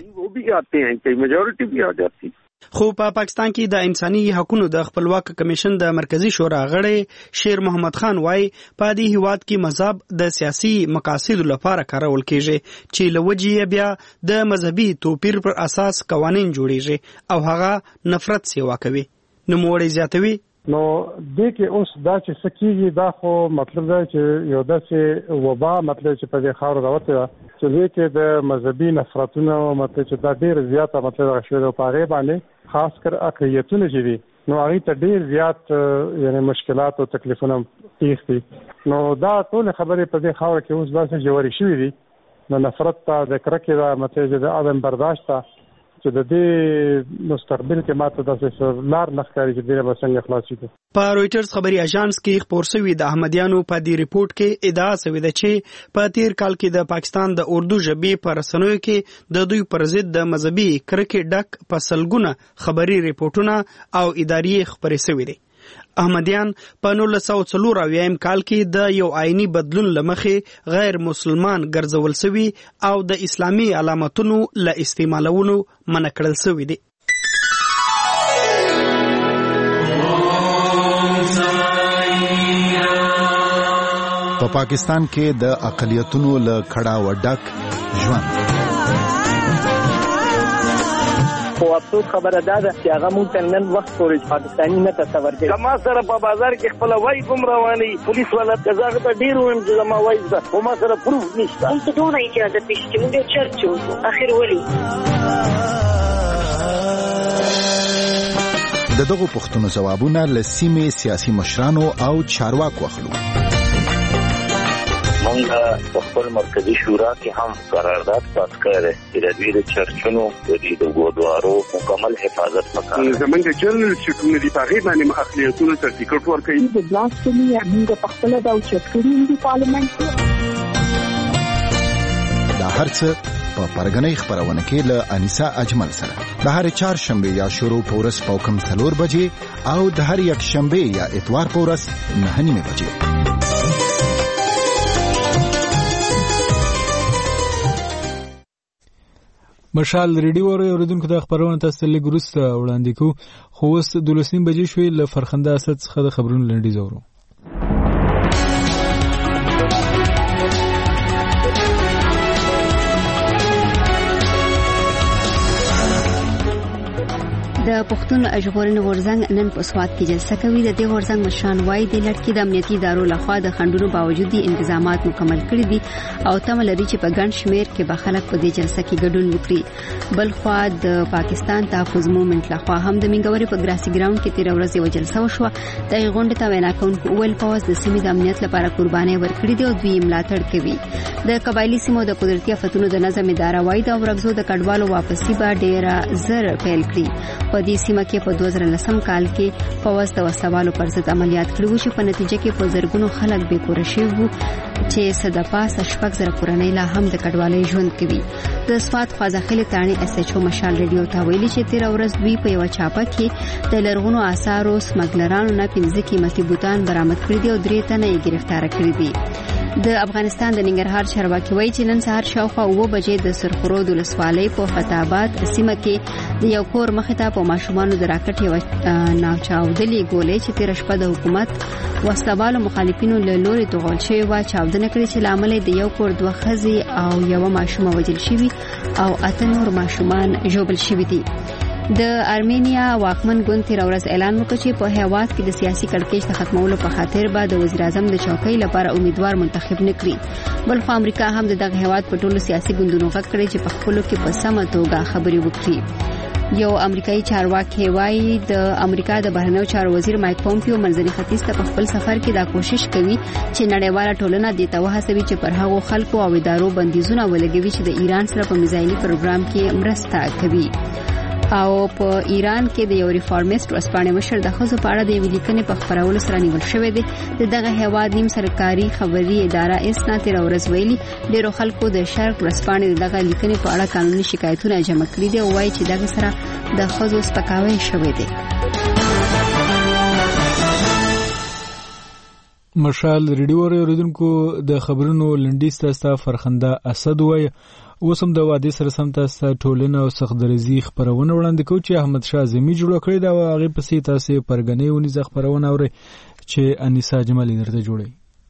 خو په پاکستان کې د انساني حقوقو د خپلواک کمیشن د مرکزی شورا غړی شیر محمد خان وای په دې هیواد کې مذهب د سیاسي مقاصدو لپاره کارول کیږي چې لوجه بیا د مذهبي توپیر پر اساس قوانين جوړیږي او هغه نفرت سیوا کوي. نو موړی زیاتوي نو دې کې اوس دا چې سکیږي دا خو مطلب دی چې یو داسې وبا مطلب چې په دې خاور راوته چې دې کې د مذهبي نفرتونو مطلب چې دا ډېر زیاته مطلب راشوي په هغه باندې خاص کر اقلیتونه چې دي نو هغه ته ډېر زیات یعنی مشکلات او تکلیفونه پیښ دي. نو دا ټول خبرې په دې خاور کې اوس داسې جوړې شوې دي نو نفرت ته د کرکې دا مطلب د عدم برداشت ته چې د دې مستقبل کې ماته د لار نخکاری چې دغه بسنګ خلاصي دي. په رویټرز خبري اژانس کې خبر شوی د احمدیانو په دې ریپورت کې ادعا شوې ده چې په تیر کال کې د پاکستان د اردو ژبې پر رسنیو کې د دوی پر ضد د مذهبي کرکې ډک په سلګونه خبري ریپورتونه او اداري خبري شوې دي. احمدیان په 1940 کال کې د یو آئینی بدلون لمخې غیر مسلمان ګرځول شوی او د اسلامي علامتونو له استعمالولو منع کړل شوی دي. په پاکستان کې د اقلیتونو له کړه وډک ژوند خو افسوس خبره ده چې هغه مونږ ته نن وخت پورې پاکستاني نه تصور کوي. ما سره په بازار کې خپل وای کوم رواني پولیس والا کزاغه ته ډیر ویم چې ما وای ده خو ما سره پروف نشته. مونږ ته دونه اجازه پېښ چې مونږ چرچو اخر ولي دغه پښتنو جوابونه له سیمې سیاسي مشرانو او چارواکو اخلو. موږ په خپل مرکزی شورا کې هم قرارداد پاس کړی چې د دې چرچونو د ګودوارو مکمل حفاظت وکړي. زمونږ جنرال سټونه دي په غیر باندې اخلیتونو سرټیفیکټ ورکړي. د بلاسفمي موږ په خپل د چټکړي د پارلیمنت دا هرڅه په پرګنۍ خبرونه کې له انیسا اجمل سره د هر چهارشنبه یا شروع پورس پوکم 4 بجې او د هر یک شنبه یا اتوار پورس 9 بجې. مشال ریډیو اوریدونکو د خبرونه تاسو له ګروسته وړاندې کو خو اوس 12 بجې شوې له فرخنده اسد څخه د خبرونو لنډیز اورو. د پښتون ژغورنې غورځنګ نن په سوات کې جلسه کوي. د دې غورځنګ مشران وايي د لړ کې د امنیتي ادارو لخوا د خنډونو باوجود دي انتظامات مکمل کړي دي او تمه لري چې په ګڼ شمېر کې به خلک په دې جلسه کې ګډون وکړي. بل خوا د پاکستان تحفظ مومنت لخوا هم د منګوري په ګراسي ګراوند کې 13 ورځې یو جلسه وشوه. د غونډې ته وینا کوونکو ویل پوز د سیمې د امنیت لپاره قرباني ورکړي دي او دوی ملاتړ کوي. د قبایلی سیمو د قدرتي آفتونو د نظم اداره وايي د ورغزو د کډوالو واپسی به ډېره زر پیل کړي. په دې سیمه کې په 2010 کال کې فوز د وسوالو پر ضد عملیات کړو چې په نتیجه کې په زرګونو خلک بې کور شوي وو چې صدپاس شپږ زره کورنۍ لا هم د کډوالۍ ژوند کوي. د سوات خوازخیل تانی اس ایچ او مشال ریډیو ته ویلي چې 13 ورځ دوی په یو چاپه کې د لرغونو آثارو سمګلرانو نه 15 قیمتي بوتان برآمد کړي دي او 3 تنه یې گرفتار کړي دي. د افغانستان د ننګرهار چارواکي وایي چې نن سهار شاوخوا 9 بجې د سرخرود ولسوالۍ په فتاباد سیمه کې د یو کور مخې ته په ماشومانو د راکټ یو ناچاودلې ګولې چې تیر شپه د حکومت وسلوالو مخالفینو له لوري توغول شوی و چاودنه کړې چې لامل د یو کور 2 ښځې او یو ماشومه وژل شوی او 8 نور ماشومان ژوبل شوی دي. د ارمینیا واکمن ګوند تیر ورځ اعلان وکړ چې په هیواد کې د سیاسي کړکېچ د ختمولو په خاطر به د وزیر اعظم د چوکۍ لپاره امیدوار منتخب نکړي. بل خو امریکا هم دغه هیواد په ټولو سیاسي ګوندونو غږ کړی چې په خپلو کې په سمه توګه خبرې وکړي. یو امریکایي چارواکي وایي د امریکا د بهرنیو چارو وزیر مایک پومپیو منځني ختیځ ته په خپل سفر کې دا کوشش کوي چې نړیواله ټولنه دې ته وهڅوي چې پر هغو خلکو او ادارو بندیزونه ولګوي چې د ایران سره په میزایلي پروګرام کې مرسته کوي. او په ایران کې د یو ریفارمیست ورسپانې مشر د خزو په اړه د یوې لیکنې په خپرولو سره نیول شوی دی. دغه هیواد نیم سرکاري خبري اداره اسنا تیر ورځ ویلي ډیرو خلکو د شرق ورسپانې دغه لیکنې په اړه قانوني شکایتونه جمع کړي دي او وایي چې دغه سره د خزو سپکاوی شوی دی. مشال ریډیو اوریدونکو د خبرونو لنډیز تاسو فرخنده اسد وای اوسم د وادي سره سم تاسو ټولنه او سخدرزي خبرونه وړاندې کوي چې احمد شاه زمي جوړ کړی دا هغه پسې تاسو پرګنې ونی خبرونه اوري چې انیسا جمالي درته جوړي.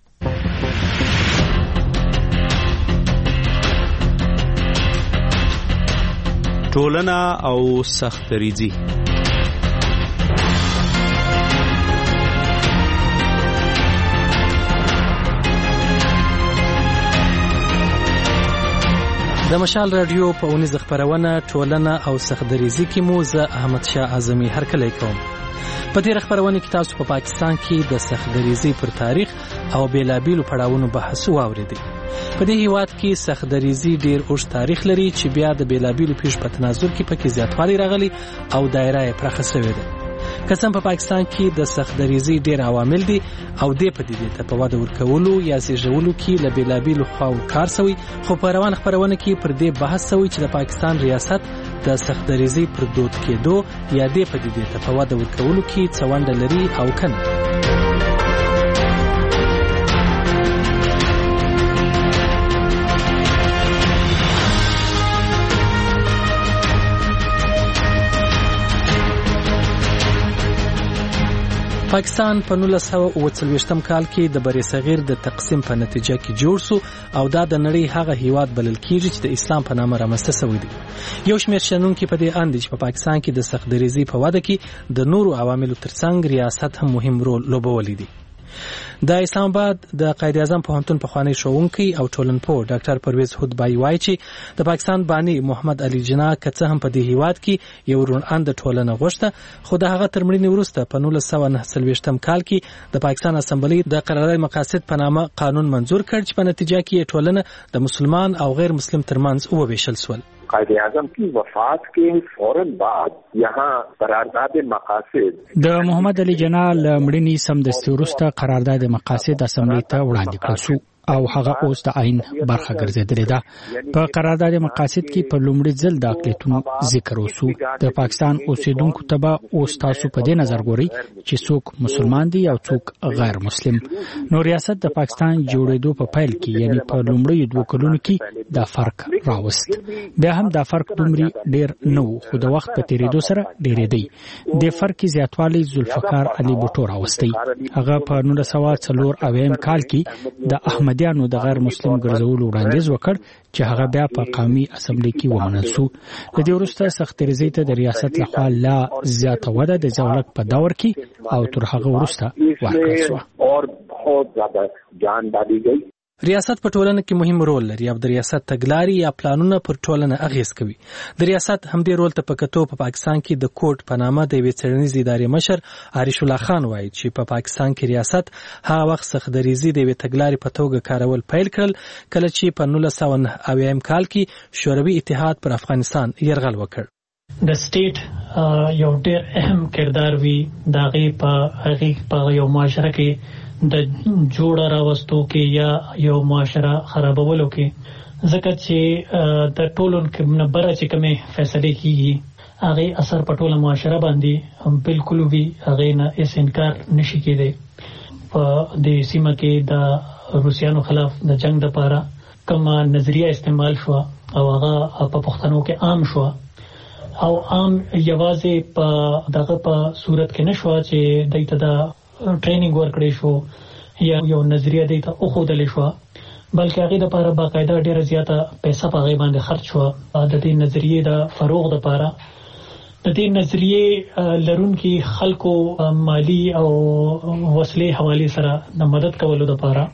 ټولنه او سخدرزي د مشال رادیو په اونیز خبرونه ټولنه او سخدرزي کې مو زه احمد شاه اعظمي هرکلی کوم. په دې خبرونه کې تاسو په پاکستان کې د سخدرزي پر تاریخ او بیلابیلو پړاوونو بحث واوریدئ. په دې هیواد کې سخدرزي ډیر اوږد تاریخ لري چې بیا د بیلابیلو پیښو په تناظر کې پکې زیاتوالی راغلی او دایره یې پراخه شوې ده. قسم په پاکستان کې د سخدرزي ډیر عوامل دي او د پدیدې ته په واده ورکولو یا زیږولو کې له بیلابیلو خواو کار شوی، خو په روان خبرونه کې پر دې بحث شوی چې د پاکستان ریاست د سخدرزي پر دود کېدو یا د پدیدې ته په واده ورکولو کې څه ونډه لري او کنه. پاکستان په 1940 کال کې د بری صغیر د تقسیم په نتیجه کې جوړ شو او دا د نړۍ هغه هیواد بلل کیږي چې د اسلام په نامه رامنځته شوی دی. یو شمېر شنونکي په دې اند چې په پاکستان کې د سخدرزي په واده کې د نورو عواملو ترڅنګ ریاست هم مهم رول لوبولی دی. د اسلام آباد د قائد اعظم پوهنتون پخوانی ښوونکی او ټولنپوه ډاکټر پرویز هودبای وایي چې د پاکستان بانی محمد علي جناح که څه هم په دې هیواد کې یو روڼاند ټولنه غوښته خو د هغه تر مړینې وروسته په 1949 کال کې د پاکستان اسمبلی د قرارداد مقاصد په نامه قانون منظور کړ چې په نتیجه کې ټولنه د مسلمان او غیر مسلم ترمنځ وویشل شول. قائد اعظم کی وفات کے فوراً بعد یہاں قرارداد مقاصد د محمد علي جناح لمړنی سمدستي وروسته قرارداد مقاصد اسمبلی ته وړاندې کړل شو او هغه اوس د عین برخه ګرځیدلې ده. په قرارداد مقاصد کې په لومړي ځل د اقلیتونو ذکر وشو. د پاکستان اوسیدونکو ته به اوس تاسو په دې نظر ګوري چې څوک مسلمان دي او څوک غیر مسلم. نو ریاست د پاکستان جوړېدو په پیل کې یعنی په لومړي 2 کلونو کې دا فرق راوست. بیا هم دا فرق دومره ډیر نه و خو د وخت په تیریدو سره ډیرېدی. د فرق زیاتوالی ذوالفقار علي بوټو راوستي. هغه په 1904 کال کې د احمد دیانو د غیر مسلم ګرځولو وړاندیز وکړ چې هغه بیا په قومي اسمبلی کې ومنل شو. د دې وروسته سختریزۍ ته د ریاست لخوا لا زیاته وده د ځولک په دور کې او تر هغه وروسته ورکړل شو. اور بہت زیادہ جان ډالۍ گئی. ریاست په ټولنه کې مهم رول لري او د ریاست تګلارې یا پلانونه پر ټولنه اغیز کوي. د ریاست همدې رول ته په کتو په پاکستان کې د کوټ په نامه د یوې څېړنیزې ادارې مشر عارش الله خان وایي چې په پاکستان کې ریاست هغه وخت سختدریزي د یوې تګلارې په توګه کارول پیل کړل کله چې په 1990 کال کې شوروي اتحاد پر افغانستان یرغل وکړ. د سټیټ یو ډېر اهم کردار وی د هغې په یو معاشره کې د جوړه راوستو کې یا یو معاشره خرابولو کې ځکه چې د ټولو کې بره چې کومې فیصلې کیږي هغه اثر په ټوله معاشره باندې بالکل وی هغه نه اس انکار نشي کېدی. په د سیمه کې د روسیانو خلاف د جنگ لپاره کومه نظریه استعمال شو او هغه په پښتنو کې عام شو او عام یوازې په دغه په صورت کې نشو چې دایته د ټریننګ ورکړې شو یا یو نظریه دی ته اوخدل شو بلکې هغه د لپاره باقاعده ډیره زیاته پیسې په غي باندې خرج شو د دې نظریې د فروغ لپاره. د دې نظریې لرونکي خلکو مالی او وسلې حواله سره د مدد کولو لپاره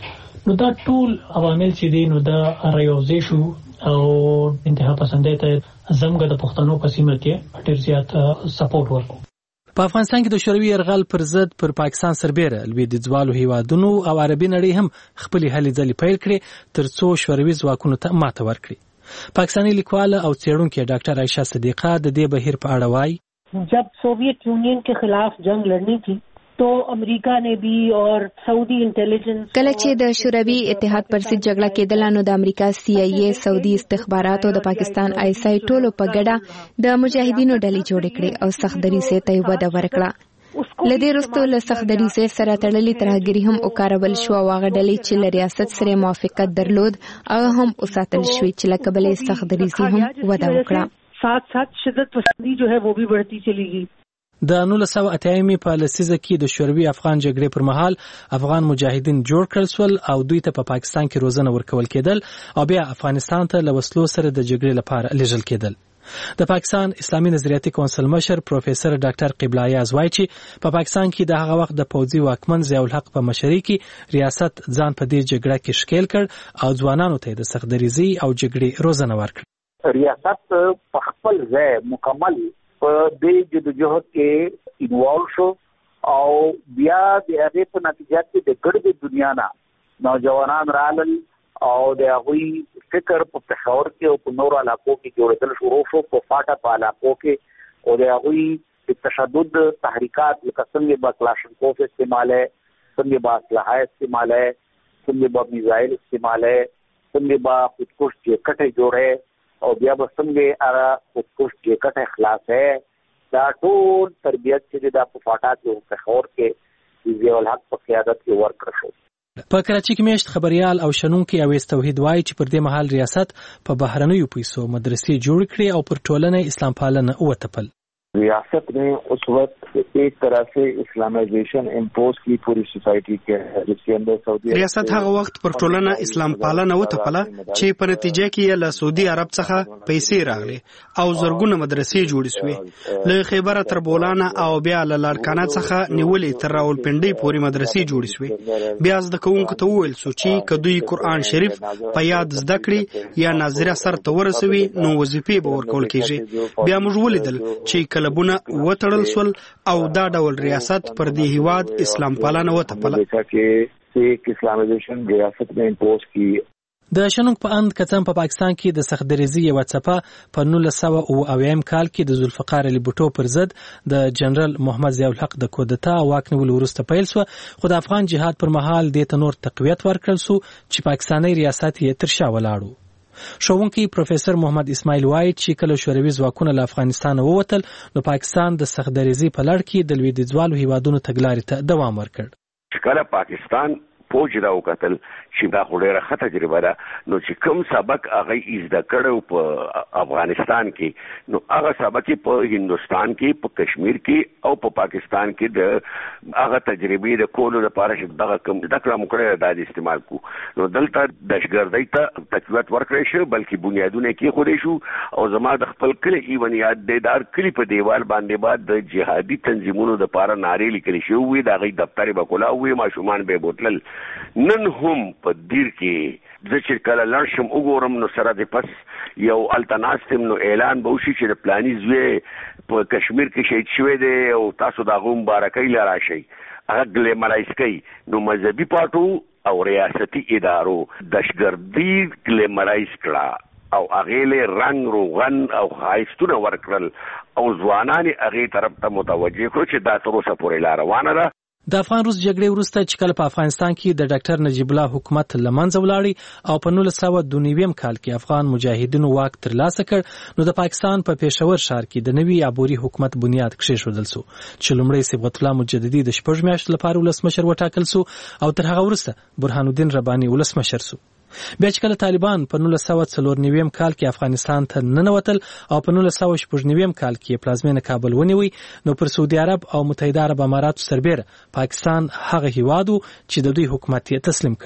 نو دا ټول عوامل چې دي نو دا رايوځي شو او انتها پسندې ته زموږ د پښتنو په سیمه کې ډیر زیات سپورټ ورکړو. په افغانستان کې د شوروي یرغل پر ضد پر پاکستان سربېره لویدیځوالو هیوادونو او عربي نړۍ هم خپلې هلې ځلې پیل کړې ترڅو شوروي ځواکونو ته ماته ورکړي. پاکستانی لیکواله او څېړونکې ډاکټر عائشہ صدیقه د دې بهیر په اړه وایي جب سوویت یونین کے خلاف جنگ لڑنی تھی تو امریکا نے بھی اور سعودی انټيليجنس کله چې د شوروي اتحاد پر ضد جګړه کېدله نو د امریکا CIA سعودي استخبارات او د پاکستان ISI ټولو په ګډه د مجاهدینو ډلې جوړې کړې او سختدریزۍ ته وده ورکړه. لدې وروسته له سختدریزۍ سره تړلې ترهګري هم وکارول شو او هغه ډلې چې له ریاست سره موافقت درلود هغه هم وساتل شوې چې له کبلې سختدریزۍ هم وده وکړه. साथ साथ शिद्दत पसंदी जो है वो भी बढ़ती चली गई. د 1980 په لسیزه کې د شوروي افغان جګړې پر مهال افغان مجاهدین جوړ کړل شول او دوی ته په پاکستان کې روزنه ورکول کېدل او بیا افغانستان ته له وسلو سره د جګړې لپاره لیږل کېدل. د پاکستان اسلامي نظریاتي کونسل مشر پروفیسور ډاکټر قبله ایاز وایي چې په پاکستان کې د هغه وخت د پوځي واکمن ضیاء الحق په مشرۍ کې ریاست ځان په دې جګړه کې ښکیل کړ او ځوانانو ته د سختدریزۍ او جګړې روزنه ورکړه. ریاست په خپل ځای مکمل په دې جدوجہد کې انوالو شو او بیا د هغه په نتیجه کې د ګډ دنیا نه نوجوانان رالل او د هغوی فکر په پېښور کې او په نورو علاقو کې جوړېدل شروع شو. په فاټا په علاقو کې او د هغوی د تشدد تحریکات لکه څنګه به کلاشنکوف استعمال ہے, څنګه به اسلحه استعمال ہے, څنګه به میزایل استعمال ہے, څنګه به خودکش جیکټ جوړه او بیا به څنګه هغه خودکش جیکټ خلاص ہے. دا ټول تربیت چې د فاټا کې پېښور کې ضیاء الحق په قیادت کې ورکړل شو. په کراچۍ کې میشت خبريال او شنونکي اویس توحید وایي چې پر دې مهال ریاست په بهرنیو پیسو مدرسې جوړ کړې او پر ټولنه اسلام پالنه وتپل. रियासत ने उस वक्त एक तरह से इस्लामाइजेशन इम्पोज की पूरी सोसाइटी के जिसके अंदर सऊदी ریاست هغه وخت پر ټولنه اسلام پالنه وتپله چې په نتیجه کې له سعودي عرب څخه پیسې راغلي او زرګونه مدرسې جوړې شوې له خیبر تر بولانه او بیا له لاړکانه څخه نیولې تر راولپنډۍ پورې مدرسې جوړې شوې بیا زده کوونکو ته وویل شو چې که دوی قرآن شریف په یاد زده کړي یا ناظره سر ته ورسوي نو وظیفې به ورکول کېږي بیا موږ ولیدل چې کلبونه وتړل شول او دا ډول ریاست پر دې هیواد اسلام پالنه وتپله د شنونګ په اند کڅم په پاکستان کې د سختدریزي یو څپه په 1990 کال کې د ذوالفقار علي بوټو پر ضد د جنرال محمد ضیاء الحق د کودتا واک نیول وروسته پیل شو خو د افغان جهاد پر مهال د تنور تقویت ورکړل شو چې پاکستاني ریاست یې تر شا ولاړو ښوونکی پروفیسور محمد اسماعیل وایي چې کله شوروي ځواکونه له افغانستان ووتل نو پاکستان د سختدریزي په لړ کې د لویدیځوالو هیوادونو تګلارې ته دوام ورکړ کله پاکستان فوج را وکتل چې دا ډېره ښه تجربه ده نو چې کوم سبق هغه زده کړو په افغانستان کې نو هغه سبق په هندستان کې په کشمیر کې او په پاکستان کې د هغه تجربې د کولو لپاره چې دغه کوم زده کړه موږ کړې دا د استعمال کو نو دلته دهشتګردۍ ته تقویت ورکړی شو بلکې بنیادونه کې خوري شو او زما د خپل کلی ایون یاد دیدار کلی په دیوال باندې بعد د جهادي تنظیمونو د لپاره نارې لیکل شوې د هغې دفتر به کولاوي ماشومان به بوتلل نن هم په دیر کې د چې کله لړشم وګورم نو سره د پس یو التناستم نو اعلان به وشي چې د پلاني زوی په کشمیر کې شهید شوی دی او تاسو د هغه مبارکۍ لاره شي هغه ګلیمرایز کوي نو مذهبي پارټو او ریاستي ادارو دهشتګردي ګلیمرایز کړه او هغه له رنگ روغن او خایستونه ورکړل او ځوانان هغه طرف ته متوجه کړو چې دا تر اوسه پورې لار روانه ده د افغان روس جګړې وروسته چې کله په افغانستان کې د ډاکټر نجیب الله حکومت لمنځه ولاړی او په 1992 کال کې افغان مجاهدینو واک ترلاسه کړ نو د پاکستان په پېښور ښار کې د نوي عبوري حکومت بنیاد کېښودل شو چې لومړی صبغت الله مجددي د شپږ میاشتو لپاره ولسمشر وټاکل شو او تر هغه وروسته برهان الدین رباني ولسمشر شو بیا چې کله طالبان په 1994 کال کې افغانستان ته ننوتل او په 1999 کال کې پلازمینه کابل ونیوي نو پر سعودي عرب او متحده عرب اماراتو سربېره پاکستان هغه هیواد چې د دوی حکومت یې تسلیم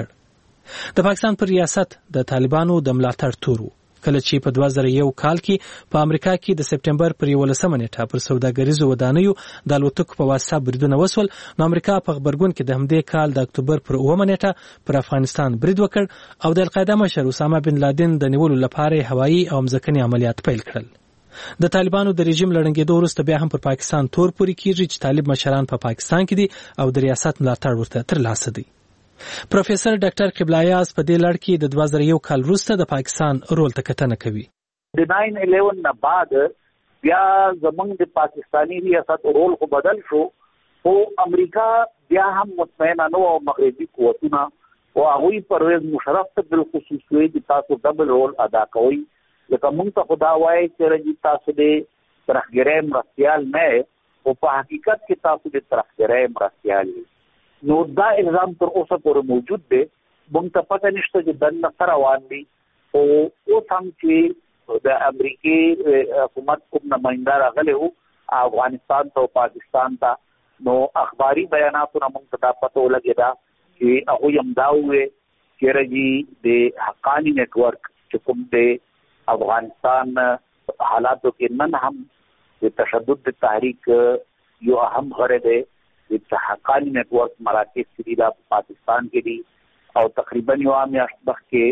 کړ د پاکستان پر ریاست د طالبانو د ملاتړ تور کله چې په 2001 کال کې په امریکا کې د سپټمبر پر 11 نیټه پر سوداګریزو ودانیو د الوتکو په واسطه بریدونه وسول نو امریکا په خبرګون کې د همدې کال د اکتوبر پر 9 نیټه پر افغانستان برید وکړ او د القاعده مشر اسامه بن لادن د نیولو لپاره هوایي او ځمکني عملیات پیل کړل د طالبانو د رژیم لړنګېدو وروسته بیا هم پر پاکستان تور پورې کیږي چې طالب مشران په پاکستان کې دي او د ریاست ملاتړ ورته ترلاسه دی پروفیسور ډاکټر قبله یاز په دې لړ کې د 2001 کال وروسته د پاکستان رول ته کتنه کوي د 9/11 نه بعد بیا زمونږ د پاکستانی ریاست رول خو بدل شو او امریکا بیا هم مطمئنه نو او مغربي قوتونه او هغوی پرویز مشرف ته بالخصوص وی د تاسو ډبل رول ادا کوي لکه مونږ ته خدا وایي چې رجی تاسو د ترخګرۍ مرستیال نه او په حقیقت کې تاسو د ترخګرۍ مرستیال نو دا الزام تر اوسه پورې موجود دی موږ ته پته نشته چې دنه سره روان دي او اوس هم چې د امریکای حکومت کوم نمائنده راغلی وو افغانستان ته او پاکستان ته نو اخباري بیاناتو موږ ته دا پته ولګېده چې هغوی هم دا وویل چې رجی د حقانی نیټورک چې کوم دی افغانستان حالاتو کې نن هم د تشدد د تحریک یو اهم غړی دی د حقانی نیټورک مراکز چې د پاکستان کې دي او تقریبا یو میاشت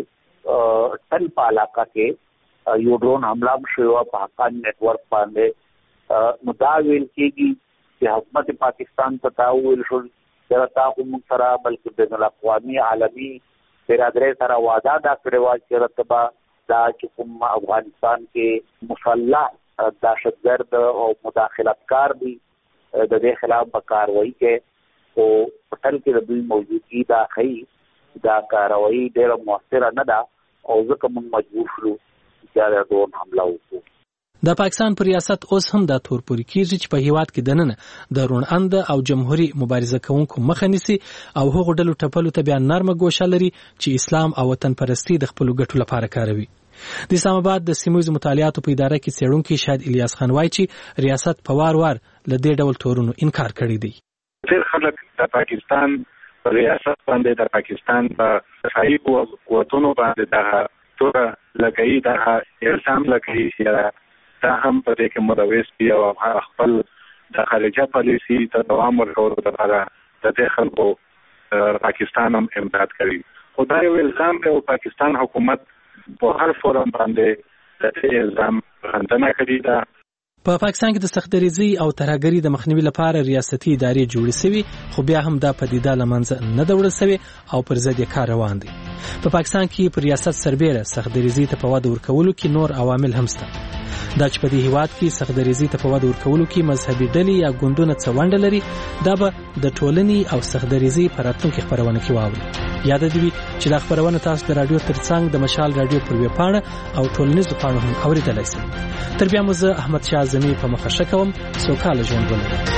مخکې ټل په علاقه کې یو ډرون حمله شوی په حقانی نیټورک باندې نو دا ویل کېږي چې حکومت پاکستان ته دا ویل شو چې تاسو موږ سره بلکې بین الاقوامي عالمي برادرۍ سره وعده دا کړې وه چې رتبه دا چې کوم افغانستان کې مسلح دهشتګرد او مداخلتکار دي د دې خلاف به کاروایی کې او په ټل کې د دوی موجودګي دا ښیي دا کاروایی ډېره مؤثره نه ده او ځکه موږ مجبور شو چې دا ډرون حمله وکړو د پاکستان پر ریاست اوس هم دا تور پورې کیږي چې په هیواد کې دننه د روڼ اند او جمهوریت مبارزه کوونکو مخه نیسي او هغو ډلو ټپلو ته بیا نرمه ګوشه لري چې اسلام او وطن پرستی د خپل ګټو لپاره کاروي د اسلام آباد د سیمویز مطالعاتو په اداره کې څېړونکي شاهد الیاس خان وایي چې ریاست په وار له دې ډول تورونو انکار کړی دی. ډېر خلک د پاکستان په ریاست باندې د پاکستان په دفاعي قوتونو باندې دغه توګه لګوي، دغه الزام لګوي چې دا هم په دې کې مدوس دي او خپل د خارجه پالیسي ته دوام ورکولو لپاره د دې خلکو پاکستان هم امداد کوي. خو دا یو الزام دی او پاکستان حکومت په هر فورم باندې د دې الزام غندنه کړې ده. په پاکستان کې د سختدریزي او ترهګرۍ د مخنیوي لپاره ریاستي ادارې جوړې شوې، خو بیا هم دا پدیده له منځه نه ده وړل شوې او پر ضد یې کار روان دی. په پاکستان کې پر ریاست سربیره سختدریزي ته په وده ورکولو کې نور عوامل هم شته. دا چې په دې هیواد کې سختدریزي ته په وده ورکولو کې مذهبي ډلې یا ګوندونه څه ونډه لري، دا به د ټولنې او سختدریزي په راتلونکي خپرونه کې واوري. یاد دې وي چې دا خپرونه تاسو د رادیو ترڅنګ د مشال رادیو پر ویب پاڼه او ټولنیزو پاڼو هم اوریدلای شئ. تر بیا مو زه احمد شاه اعظمي په مخه ښه کوم. سوکاله ژوند ولرئ.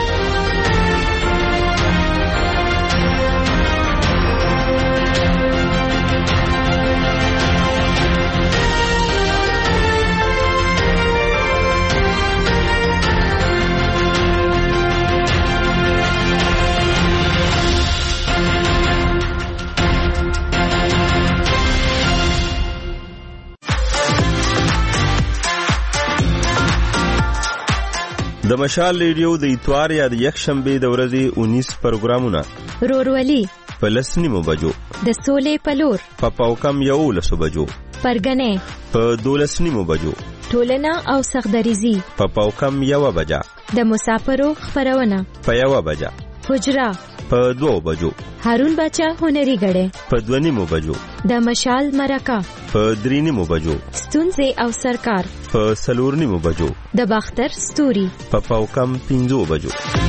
د مشال ریډیو د اتوار یا د یک شنبه د ورځې 19 پروګرامونه: رورولي په 10 بجو، د سولې پلور په پاوکم 11 بجو، پرګنې په 12 بجو، ټولنه او سختدریزي په پاوکم 1 بجا، د مسافرو خبرونه په 1 بجا، حجره په 2 بجو، هارون بچا هنري غړې په 2 بجو، د مشال مرکه په 3 بجو، ستونزې او سرکار په 4 بجو، د باختر ستوري په پاوکم 5 بجو.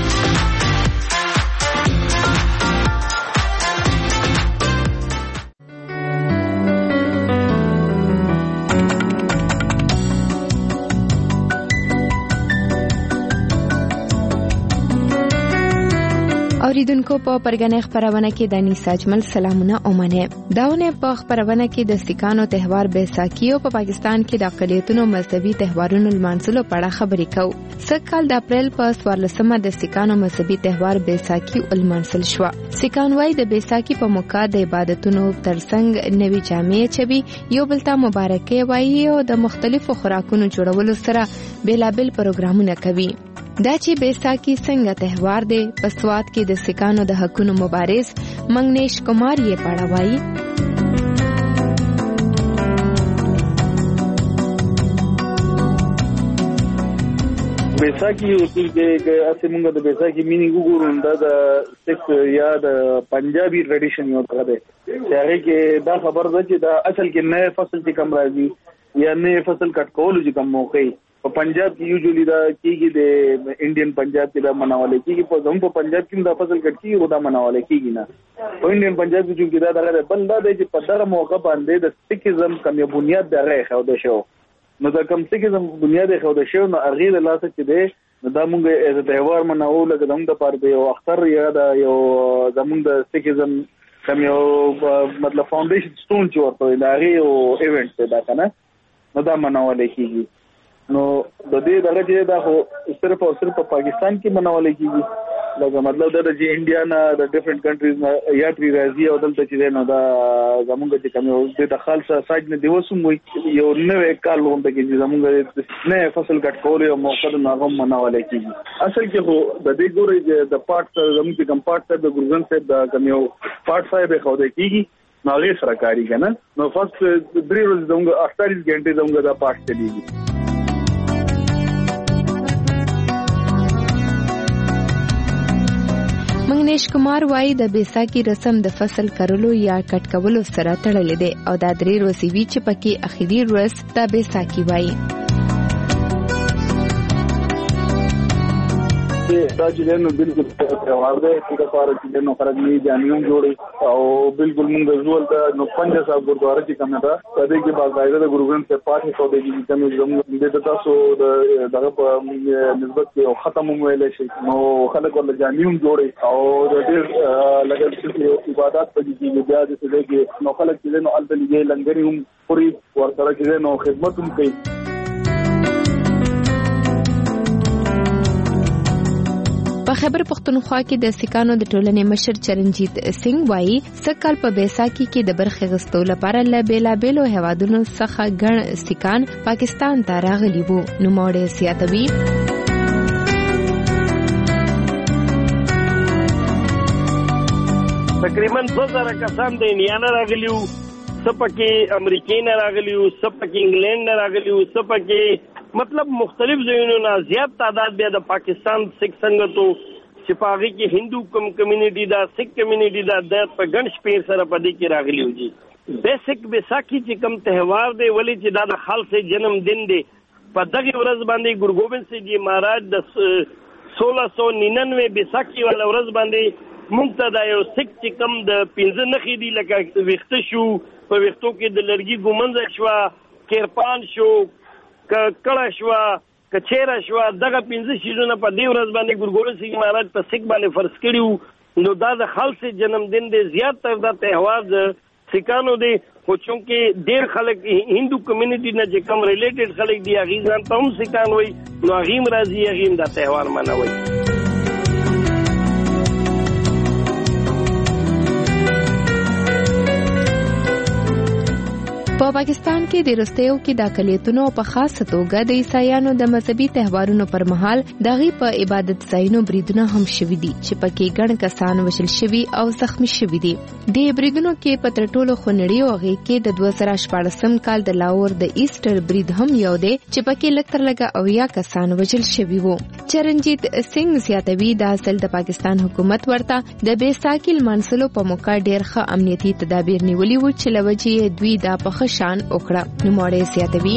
اوریدونکو په پرګنې خبرونه کې د انیس اجمل سلامونه اومنه. داونه په خبرونه کې د سیکانو تهوار بیساکي او په پاکستان کې د اقلیتونو مذهبي تهوارونو لمانځلو په اړه خبرې کوو. سکهال د اپریل په 14مه د سیکانو مذهبي تهوار بیساکي ولمانځل شو. سیکان وايي د بیساکي په موقع د عبادتونو ترڅنګ نوي جامې چوي، یو بل ته مبارکي وايي او د مختلفو خوراکونو جوړولو سره بیلابل پروګرامونه کوي. دا چې بیساکي څنګه تهوار دی، په سوات کې د سیکانو د حقونو مبارز منګنیش کمار یې پاړه وایي. بیساکي اصول کې اسې موږ د بیساکي مینینګ وګورو، دا د سکھ یا د پنجابي ټریډیشن یو څه دی چې هغه کې دا خبر ده چې دا اصل کې نوې فصل چې کم راځي یا نوې فصل کټ کول چې کم موقع په پنجاب کې یوزولي دا کېږي، د انډین پنجاب کې دا مناول کېږي، په زموږ په پنجاب کې دا فصل کټ کېږي او دا مناول کېږي نه. په انډین پنجاب کې چې دا دغه بل دا دی چې په دغه موقع باندې د سکیزم کوم یو بنیاد دغه خوده شو، نو دا کوم سکیزم بنیاد خوده شو، نو هغه د لاسه چې دی دا مونږ از تهوار مناول لکه زموږ د پاره یو اختر یا دا یو زموږ د سکیزم کوم یو مطلب فاونډیشن سټون چې ورته دا یو ایونت دا کنه، نو دا مناول کېږي. نو د دې دغه چې دا خو صرف او صرف په پاکستان کې مناول کېږي، لکه مطلب دا چې انډیا نه د ډیفرنٹ کنټریز نه یاتري راځي او دلته چې نو دا زموږ چې کوم یو د خالصه ساج نه دیوسم وي یو نوې کال لونته کې زموږ نه فصل کټ کول او موقع نه هم مناول کېږي. اصل کې خو د دې ګورې د پارت زموږ کوم پارت د ګورګن صاحب د کوم یو پارت صاحب خوده کېږي، نو هغه سره کاری کنه، نو فرست 3 ورځې زموږ 48 غنټې زموږ دا پارت چلیږي. منګنیش کمار وايي د بیساکي رسم د فصل کرلو یا کټ کولو سره تړلې ده او دا 3 ورځې وی چې پکې اخیری ورځ د بیساکي وايي. چې دا چې نو بالکل تهوار دی چې کار چې نو خرجي جامعون جوړي او بالکل موږ زول ته نو پنځه صاحب ګردواره چې کومه ده په دې کې باقاعده د ګورو ګرانت په پاتې شو دی چې کوم د تاسو دغه په نسبت کې ختم ویل شي نو خلک ول جامعون جوړي او د دې لګل چې عبادت په دې کې بیا د دې کې نو خلک چې نو البته لګي لنګري هم پوری ورسره چې نو خدمت هم کوي. په خیبر پختونخوا کې د سکانو د ټولنې مشر چرنجیت سنگ وایي سکهال په بیساکي کې د برخې غستو لپاره له بیلابیلو هیوادونو څخه ګڼ سکان پاکستان ته راغلي وو. نوموړی زیاتوي تقریبا 2000 کسان د انډیا راغلیو، سپکه امریکای نه راغلیو، سپکه انګلند نه راغلیو، سپکه مطلب مختلف ځایونو نه زیات تعداد بیا د پاکستان سکھ سنگتو چې پاغي کې هندو کمیونټي دا سکھ کمیونټي دا د په ګڼ شمیر سره پدې کې راغلیو. جی بیسک بیساکي چې کوم تهوار دی ولی چې دا د خالص جنم دن دی په دغه ورځ باندې ګورو ګوبند سنگھ جی مہاراج د 1699 بیساکي ول ورځ باندې مونږ ته دا یو سکھ چې کوم د 15 نخې دی لکه ویخته شو په ویختو کې د لرګي ګومنځ شو کیرپان شو کړه شو کچېره شو دغه 15 شیزونه په دې ورځ باندې ګورو ګوبند سنگھ مہاراج په سکھ باندې فرض کړیو نو دا د خالص جنم دن دی زیات تر دا تهوار سکانو دی خو چونکه ډیر خلک هندو کمیونټي نه چې کوم ریلیټډ خلک دی هغه ځان ته هم سکان وای نو هغه راځي هغه دا تهوار منوي. په پاکستان کې د رستیو کې د اقلیتونو په خاصه توګه د عیسایانو د مذهبي تهوارونو پر مهال دغه په عبادت ځایونو بریدونه هم شوي دي چې پکې ګڼ کسان وشل شوي او زخمی شوي دي. د بریدونو کې په ترټولو خنړی او غي کې د 2014 کال د لاهور د ایسټر برید هم یو دی چې پکې لکتر لګه او یا کسان وشل شوي وو. چرنجیت سنگ زیاتوي د اصل د پاکستان حکومت ورته د بیساکي منسلو په موقع ډیر ښه امنیتي تدابیر نیولي وو چې لوجې دوی د په شان وکړه. نوموړی زیاتوي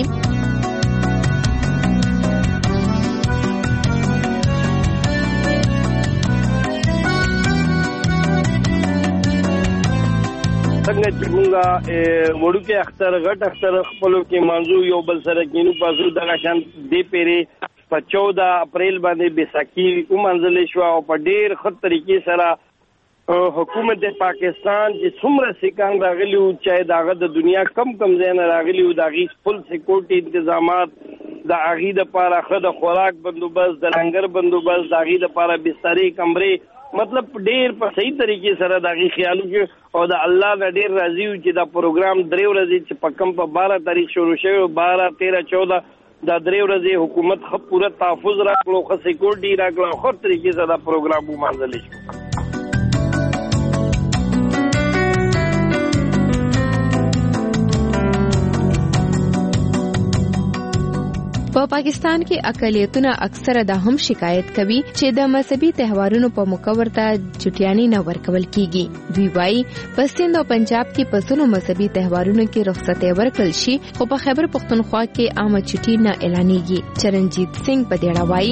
څنګه چې مونږه وړوکی اختر غټ اختر خپلو کې مانځو یو بل سره کینو پاسو دغه شان دې پیرې په 14 اپریل باندې بیساکي ومنځلې شو او په ډېر ښه طریقې سره حکومت پاکستان چې څومره سکان راغلیو چې داغه د دنیا کم ځای نه راغلیو داغي فل سکیورټي تنظیمات د اغي د پاره خد خوراک بندوبست د لنګر بندوبست داغي د پاره بسترې کمرې مطلب ډېر په صحیح طریقې سره داغي خیالو کې او د الله د ډېر راضي چې دا پروګرام درې ورځې چې په کم په 12 تاریخ شروع شوی 12 13 14 دا درې ورځې حکومت خپ پوره تحفظ راکړو خو سکیورټي راکړو خو طریقې سره دا پروګرام ومنځل شو. په پاکستان کې اقلیتونه اکثره د هم شکایت کوي چې د مذهبي تهوارونو په موقع ورته چټیانی نه ورکول کیږي. دوی وايي په سند او پنجاب کې په څونو مذهبي تهوارونو کې رخصتي ورکړل شي خو په خیبر پختونخوا کې عامه چټي نه اعلانېږي. چرنجیت سنگ په دې اړه وايي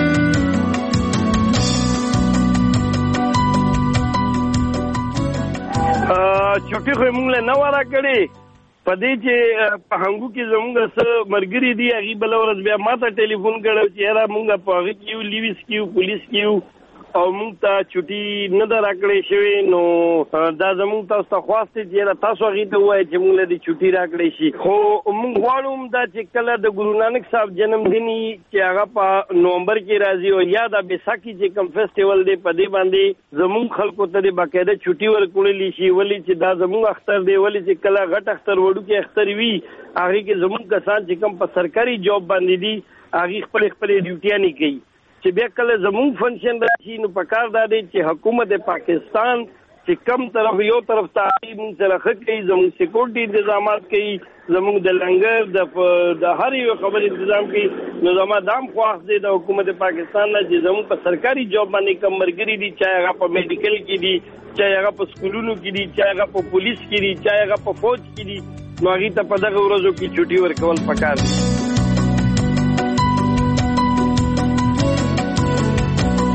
چټي خو موږ نه ورکړي پدې چې په هنګو کې زموږ سره مرګري دي هغه بل ورځ بیا ماته ټلیفون کړو چې را موږ په هغه کې لیویس کې پولیس کې او موږ ته چټي نه دراکړې شوی نو دا زموږ تاسو ته خواسته چې تاسو هغه ته وایي چې موږ له چټي راکړې شي خو موږ غواړو دا چې کله د ګورو نانک صاحب جنمدن چې هغه په نومبر کې راځي او یا د بیساکي چې کوم فیسټیوال دی په دې باندې زموږ خلکو ته د باقاعده چټي ورکړل شي ولی چې دا زموږ اختر دی ولی چې کله غټ اختر وړو کې اختر وی هغه کې زموږ کسان چې کوم په سرکاري جاب باندې دي هغه خپل ډیوټي نه کوي چې بیا کله زموږ فنکشن راشي نو پکار دا دی چې حکومت پاکستان چې کم طرف یو طرف ته موږ سره خکې زموږ سکیورټي تنظیمات کوي زموږ د لنګر د هر یو خبر تنظیم کوي نو زموږ دام خواخ دی د حکومت پاکستان نه چې زموږ په سرکاري جاب باندې کم مرګري دي چې هغه په میډیکل کې دي چې هغه په سکولونو کې دي چې هغه په پولیس کې دي چې هغه په فوج کې دي نو هغه ته په دغه ورځو کې چټي ورکول پکار دي.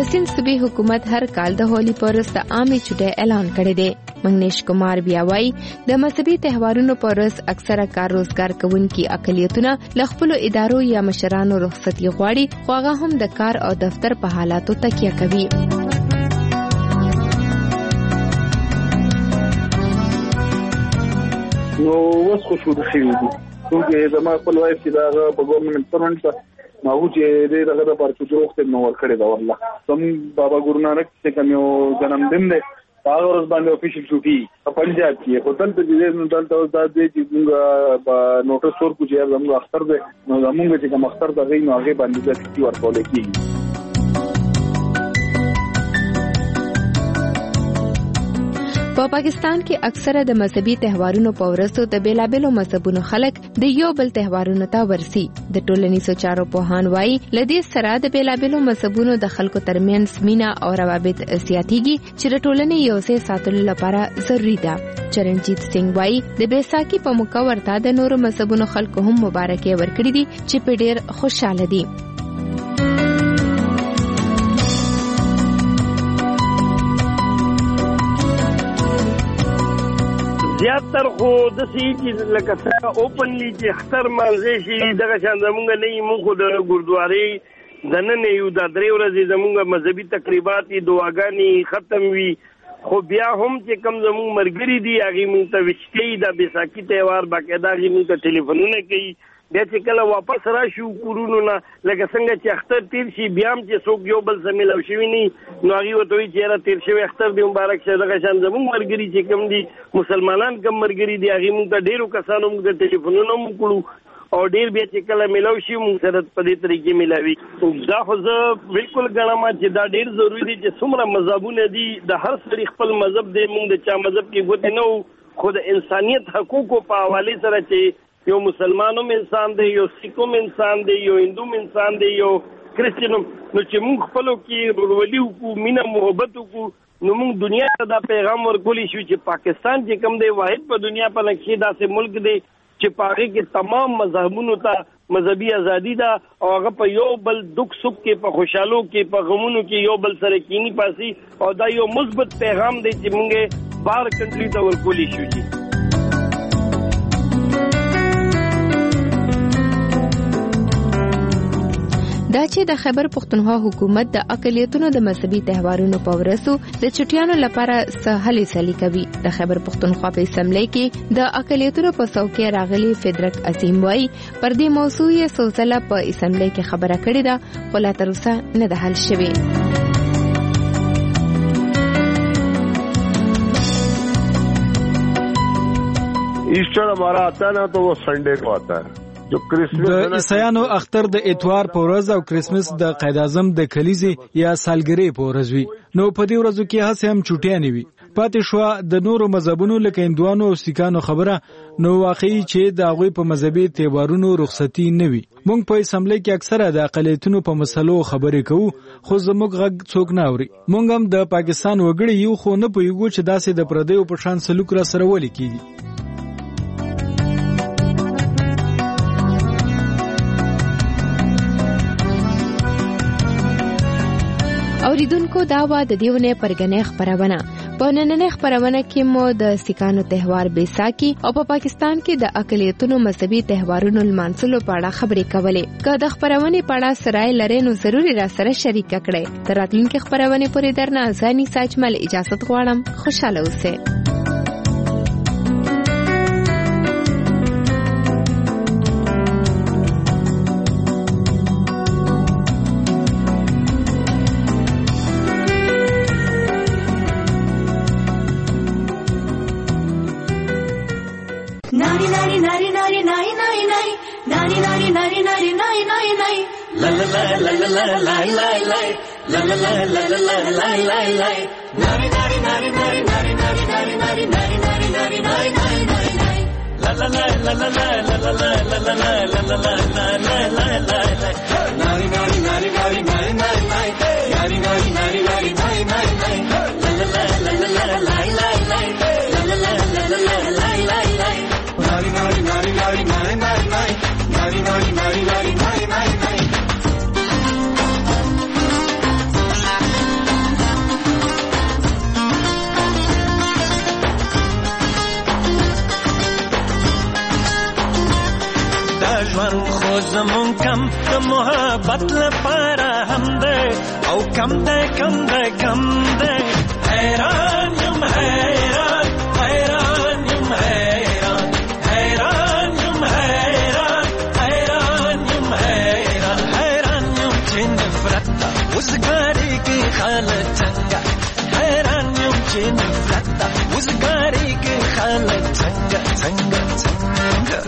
د سند صوبې حکومت هر کال د هولي پورس د عامې چټۍ اعلان کړی دی. منگنیش کمار بیا وایي د مذهبي تهوارونو پورس اکثره کار روزګار کوونکي اقلیتونه له خپلو ادارو یا مشرانو رخصتي غواړي، خو هغه هم د کار او دفتر په حالاتو تکیه کوي. نو اوس خو شروع شوي دي څومره زما خپل وایي چې دا په ګورنمنت سرونټ ته نو چې دغه د پارچو وخت نو ورکړی دا والله سم بابا ګورو نانک څخه کوم جنمدن دی هغه ورځ باندې افیشل شوټي په پنجاب کې هوټل ته دې نو دلته دا دې چې موږ په نوټس ورکو چې زموږ اختر دی نو زموږ چې کوم اختر دا غي نو هغه باندې د سټي ورکول کیږي. په پاکستان کې اکثره د مذهبي تهوارونو په ورځو د بیلابېلو مذهبونو خلک د یو بل تهوارونو ته ورسي. د ټولنیزو چارو پوهان وایي لدې سره د بیلابېلو مذهبونو د خلکو ترمنځ مینه او روابط زیاتېږي چې د ټولنې یو ځای ساتلو لپاره ضروری ده. چرنجیت سنگ وایي د بیساکي په موقع ورته د نورو مذهبونو خلکو هم مبارکي ورکړي دي چې په ډېر خوشاله دي. زیاتر خو د سې چې لکه څنګه اوپنلی چې اختر مانځي شي دغه شان زمونږ نه یې مونږ د ګردواري د نن یو د درې ورځې زمونږ مذهبي تقریبات دعاګانې ختم وي، خو بیا هم چې کم زمونږ مرګري دي هغه مونږ ته وشتي د بیساکي تهوار باقاعده هغه مونږ ته ټلیفونونه کوي. بیا چې کله واپس راشو کورونو نه لکه څنګه چې اختر تیر شي بیا هم چې څوک یو بل سره ملاو شوي نه نو هغه ورته وایي چې را تیر شوی اختر دی مبارک شه. دغه شان زموږ مرګري چې کوم دي مسلمانان کم مرګري دي هغه مونږ ته ډیرو کسانو مونږ ته ټلیفونونه هم کړو او ډیر بیا چې کله ملاو شي مونږ سره په دې طریقې ملاوي. دا خو زه بالکل ګڼم چې دا ډیر ضروری دي چې څومره مذهبونه دي د هر سړي خپل مذهب دی، مونږ د چا مذهب کې ګوتې نه خو د انسانیت حقوقو په حواله سره چې یو مسلمانوم انسان دی، یو سیکوم انسان دی، یو هندوم انسان دی، یو کرسچنوم، نو چې موږ خپلو کې ورولي وکړو مینه محبت وکړو نو موږ دنیا ته دا پیغام ورکولی شو چې پاکستان چې کوم دی واحد په دنیا په نقشې داسې ملک دی چې په هغې کې تمام مذهبونو ته مذهبي ازادي ده او هغه په یو بل دک سک کې په خوشحالو کې په غمونو کې یو بل سره کینی پاسي او دا یو مثبت پیغام دی چې موږ بار کنټري ته ورکولی شو. جی دا چې د خیبر پښتونخوا حکومت د اقلیتونو د مذهبي تهوارونو په ورځو د چټیانو لپاره سهلي سلی کوي. د خیبر پښتونخوا په اسمبلی کې د اقلیتونو په څوکۍ راغلي فدرک عظیم وای پر دې موضوع یې سوزله په اسمبلی کې خبره کړې ده خو لا تر اوسه نه ده حل شوې. ईस्टर हमारा आता है ना तो वो संडे को आता है. د عیسایانو اختر د اتوار په ورځ او کرسمس د قائد اعظم د کلیزې یا سالګرې په ورځ وي. نو په دې ورځو کې هڅه هم چټیانې وي. پاتې شو د نورو مذهبونو لکه هندوانو او سیکانو خبره نو واقعي چې د هغوی په مذهبي تهوارونو رخصتي نه وي. موږ په اسمبلی کې اکثره د اقلیتونو په مسلو خبرې کوو خو زموږ غږ څوک نه اوري. موږ هم د پاکستان وګړي یو خو نه پوهیږو چې داسې د پردیو په شان سلوک را سره ولې کیږي. اوریدونکو دا وا د دیونه پرګنې خبرونه په نننې خبرونه کې مو د سیکانو تهوار بیساکي او په پاکستان کې د اقلیتونو مذهبي تهوارونو لمانځلو په اړه خبرې کولې. که د خبرونه په اړه سره لري نو ضروري را سره شریک کړئ. تر راتلونکي خبرونه پورې درنه ځاني ساجمل اجازه غواړم. خوشاله اوسئ. زمون کم د محبت لپاره هم ده او کم ده کم ده کم ده حیران یم حیران حیران یم حیران حیران یم حیران حیران یم حیران حیران یم چې نفرت وزګاری کې خالد څنګه حیران یم چې نفرت وزګاری کې خالد څنګه څنګه څنګه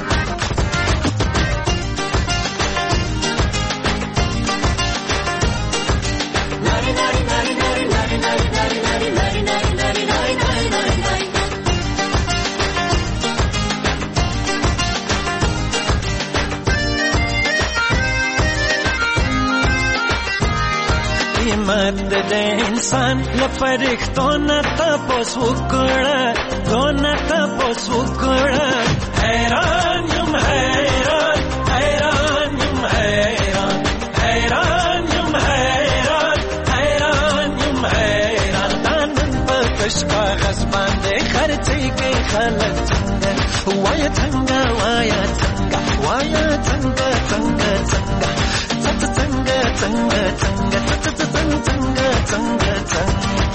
قیمت د انسان لپاره نه تاسو وکړه دونه تاسو وکړه حیران یم حیران حیران یم حیران حیران یم حیران حیران یم حیران نن په تشکا غصبان دې خرڅي کې خلک څنګه وای څنګه وای څنګه وای څنګه څنګه څنګه څنګه څنګه څنګه څنګه څنګه څنګه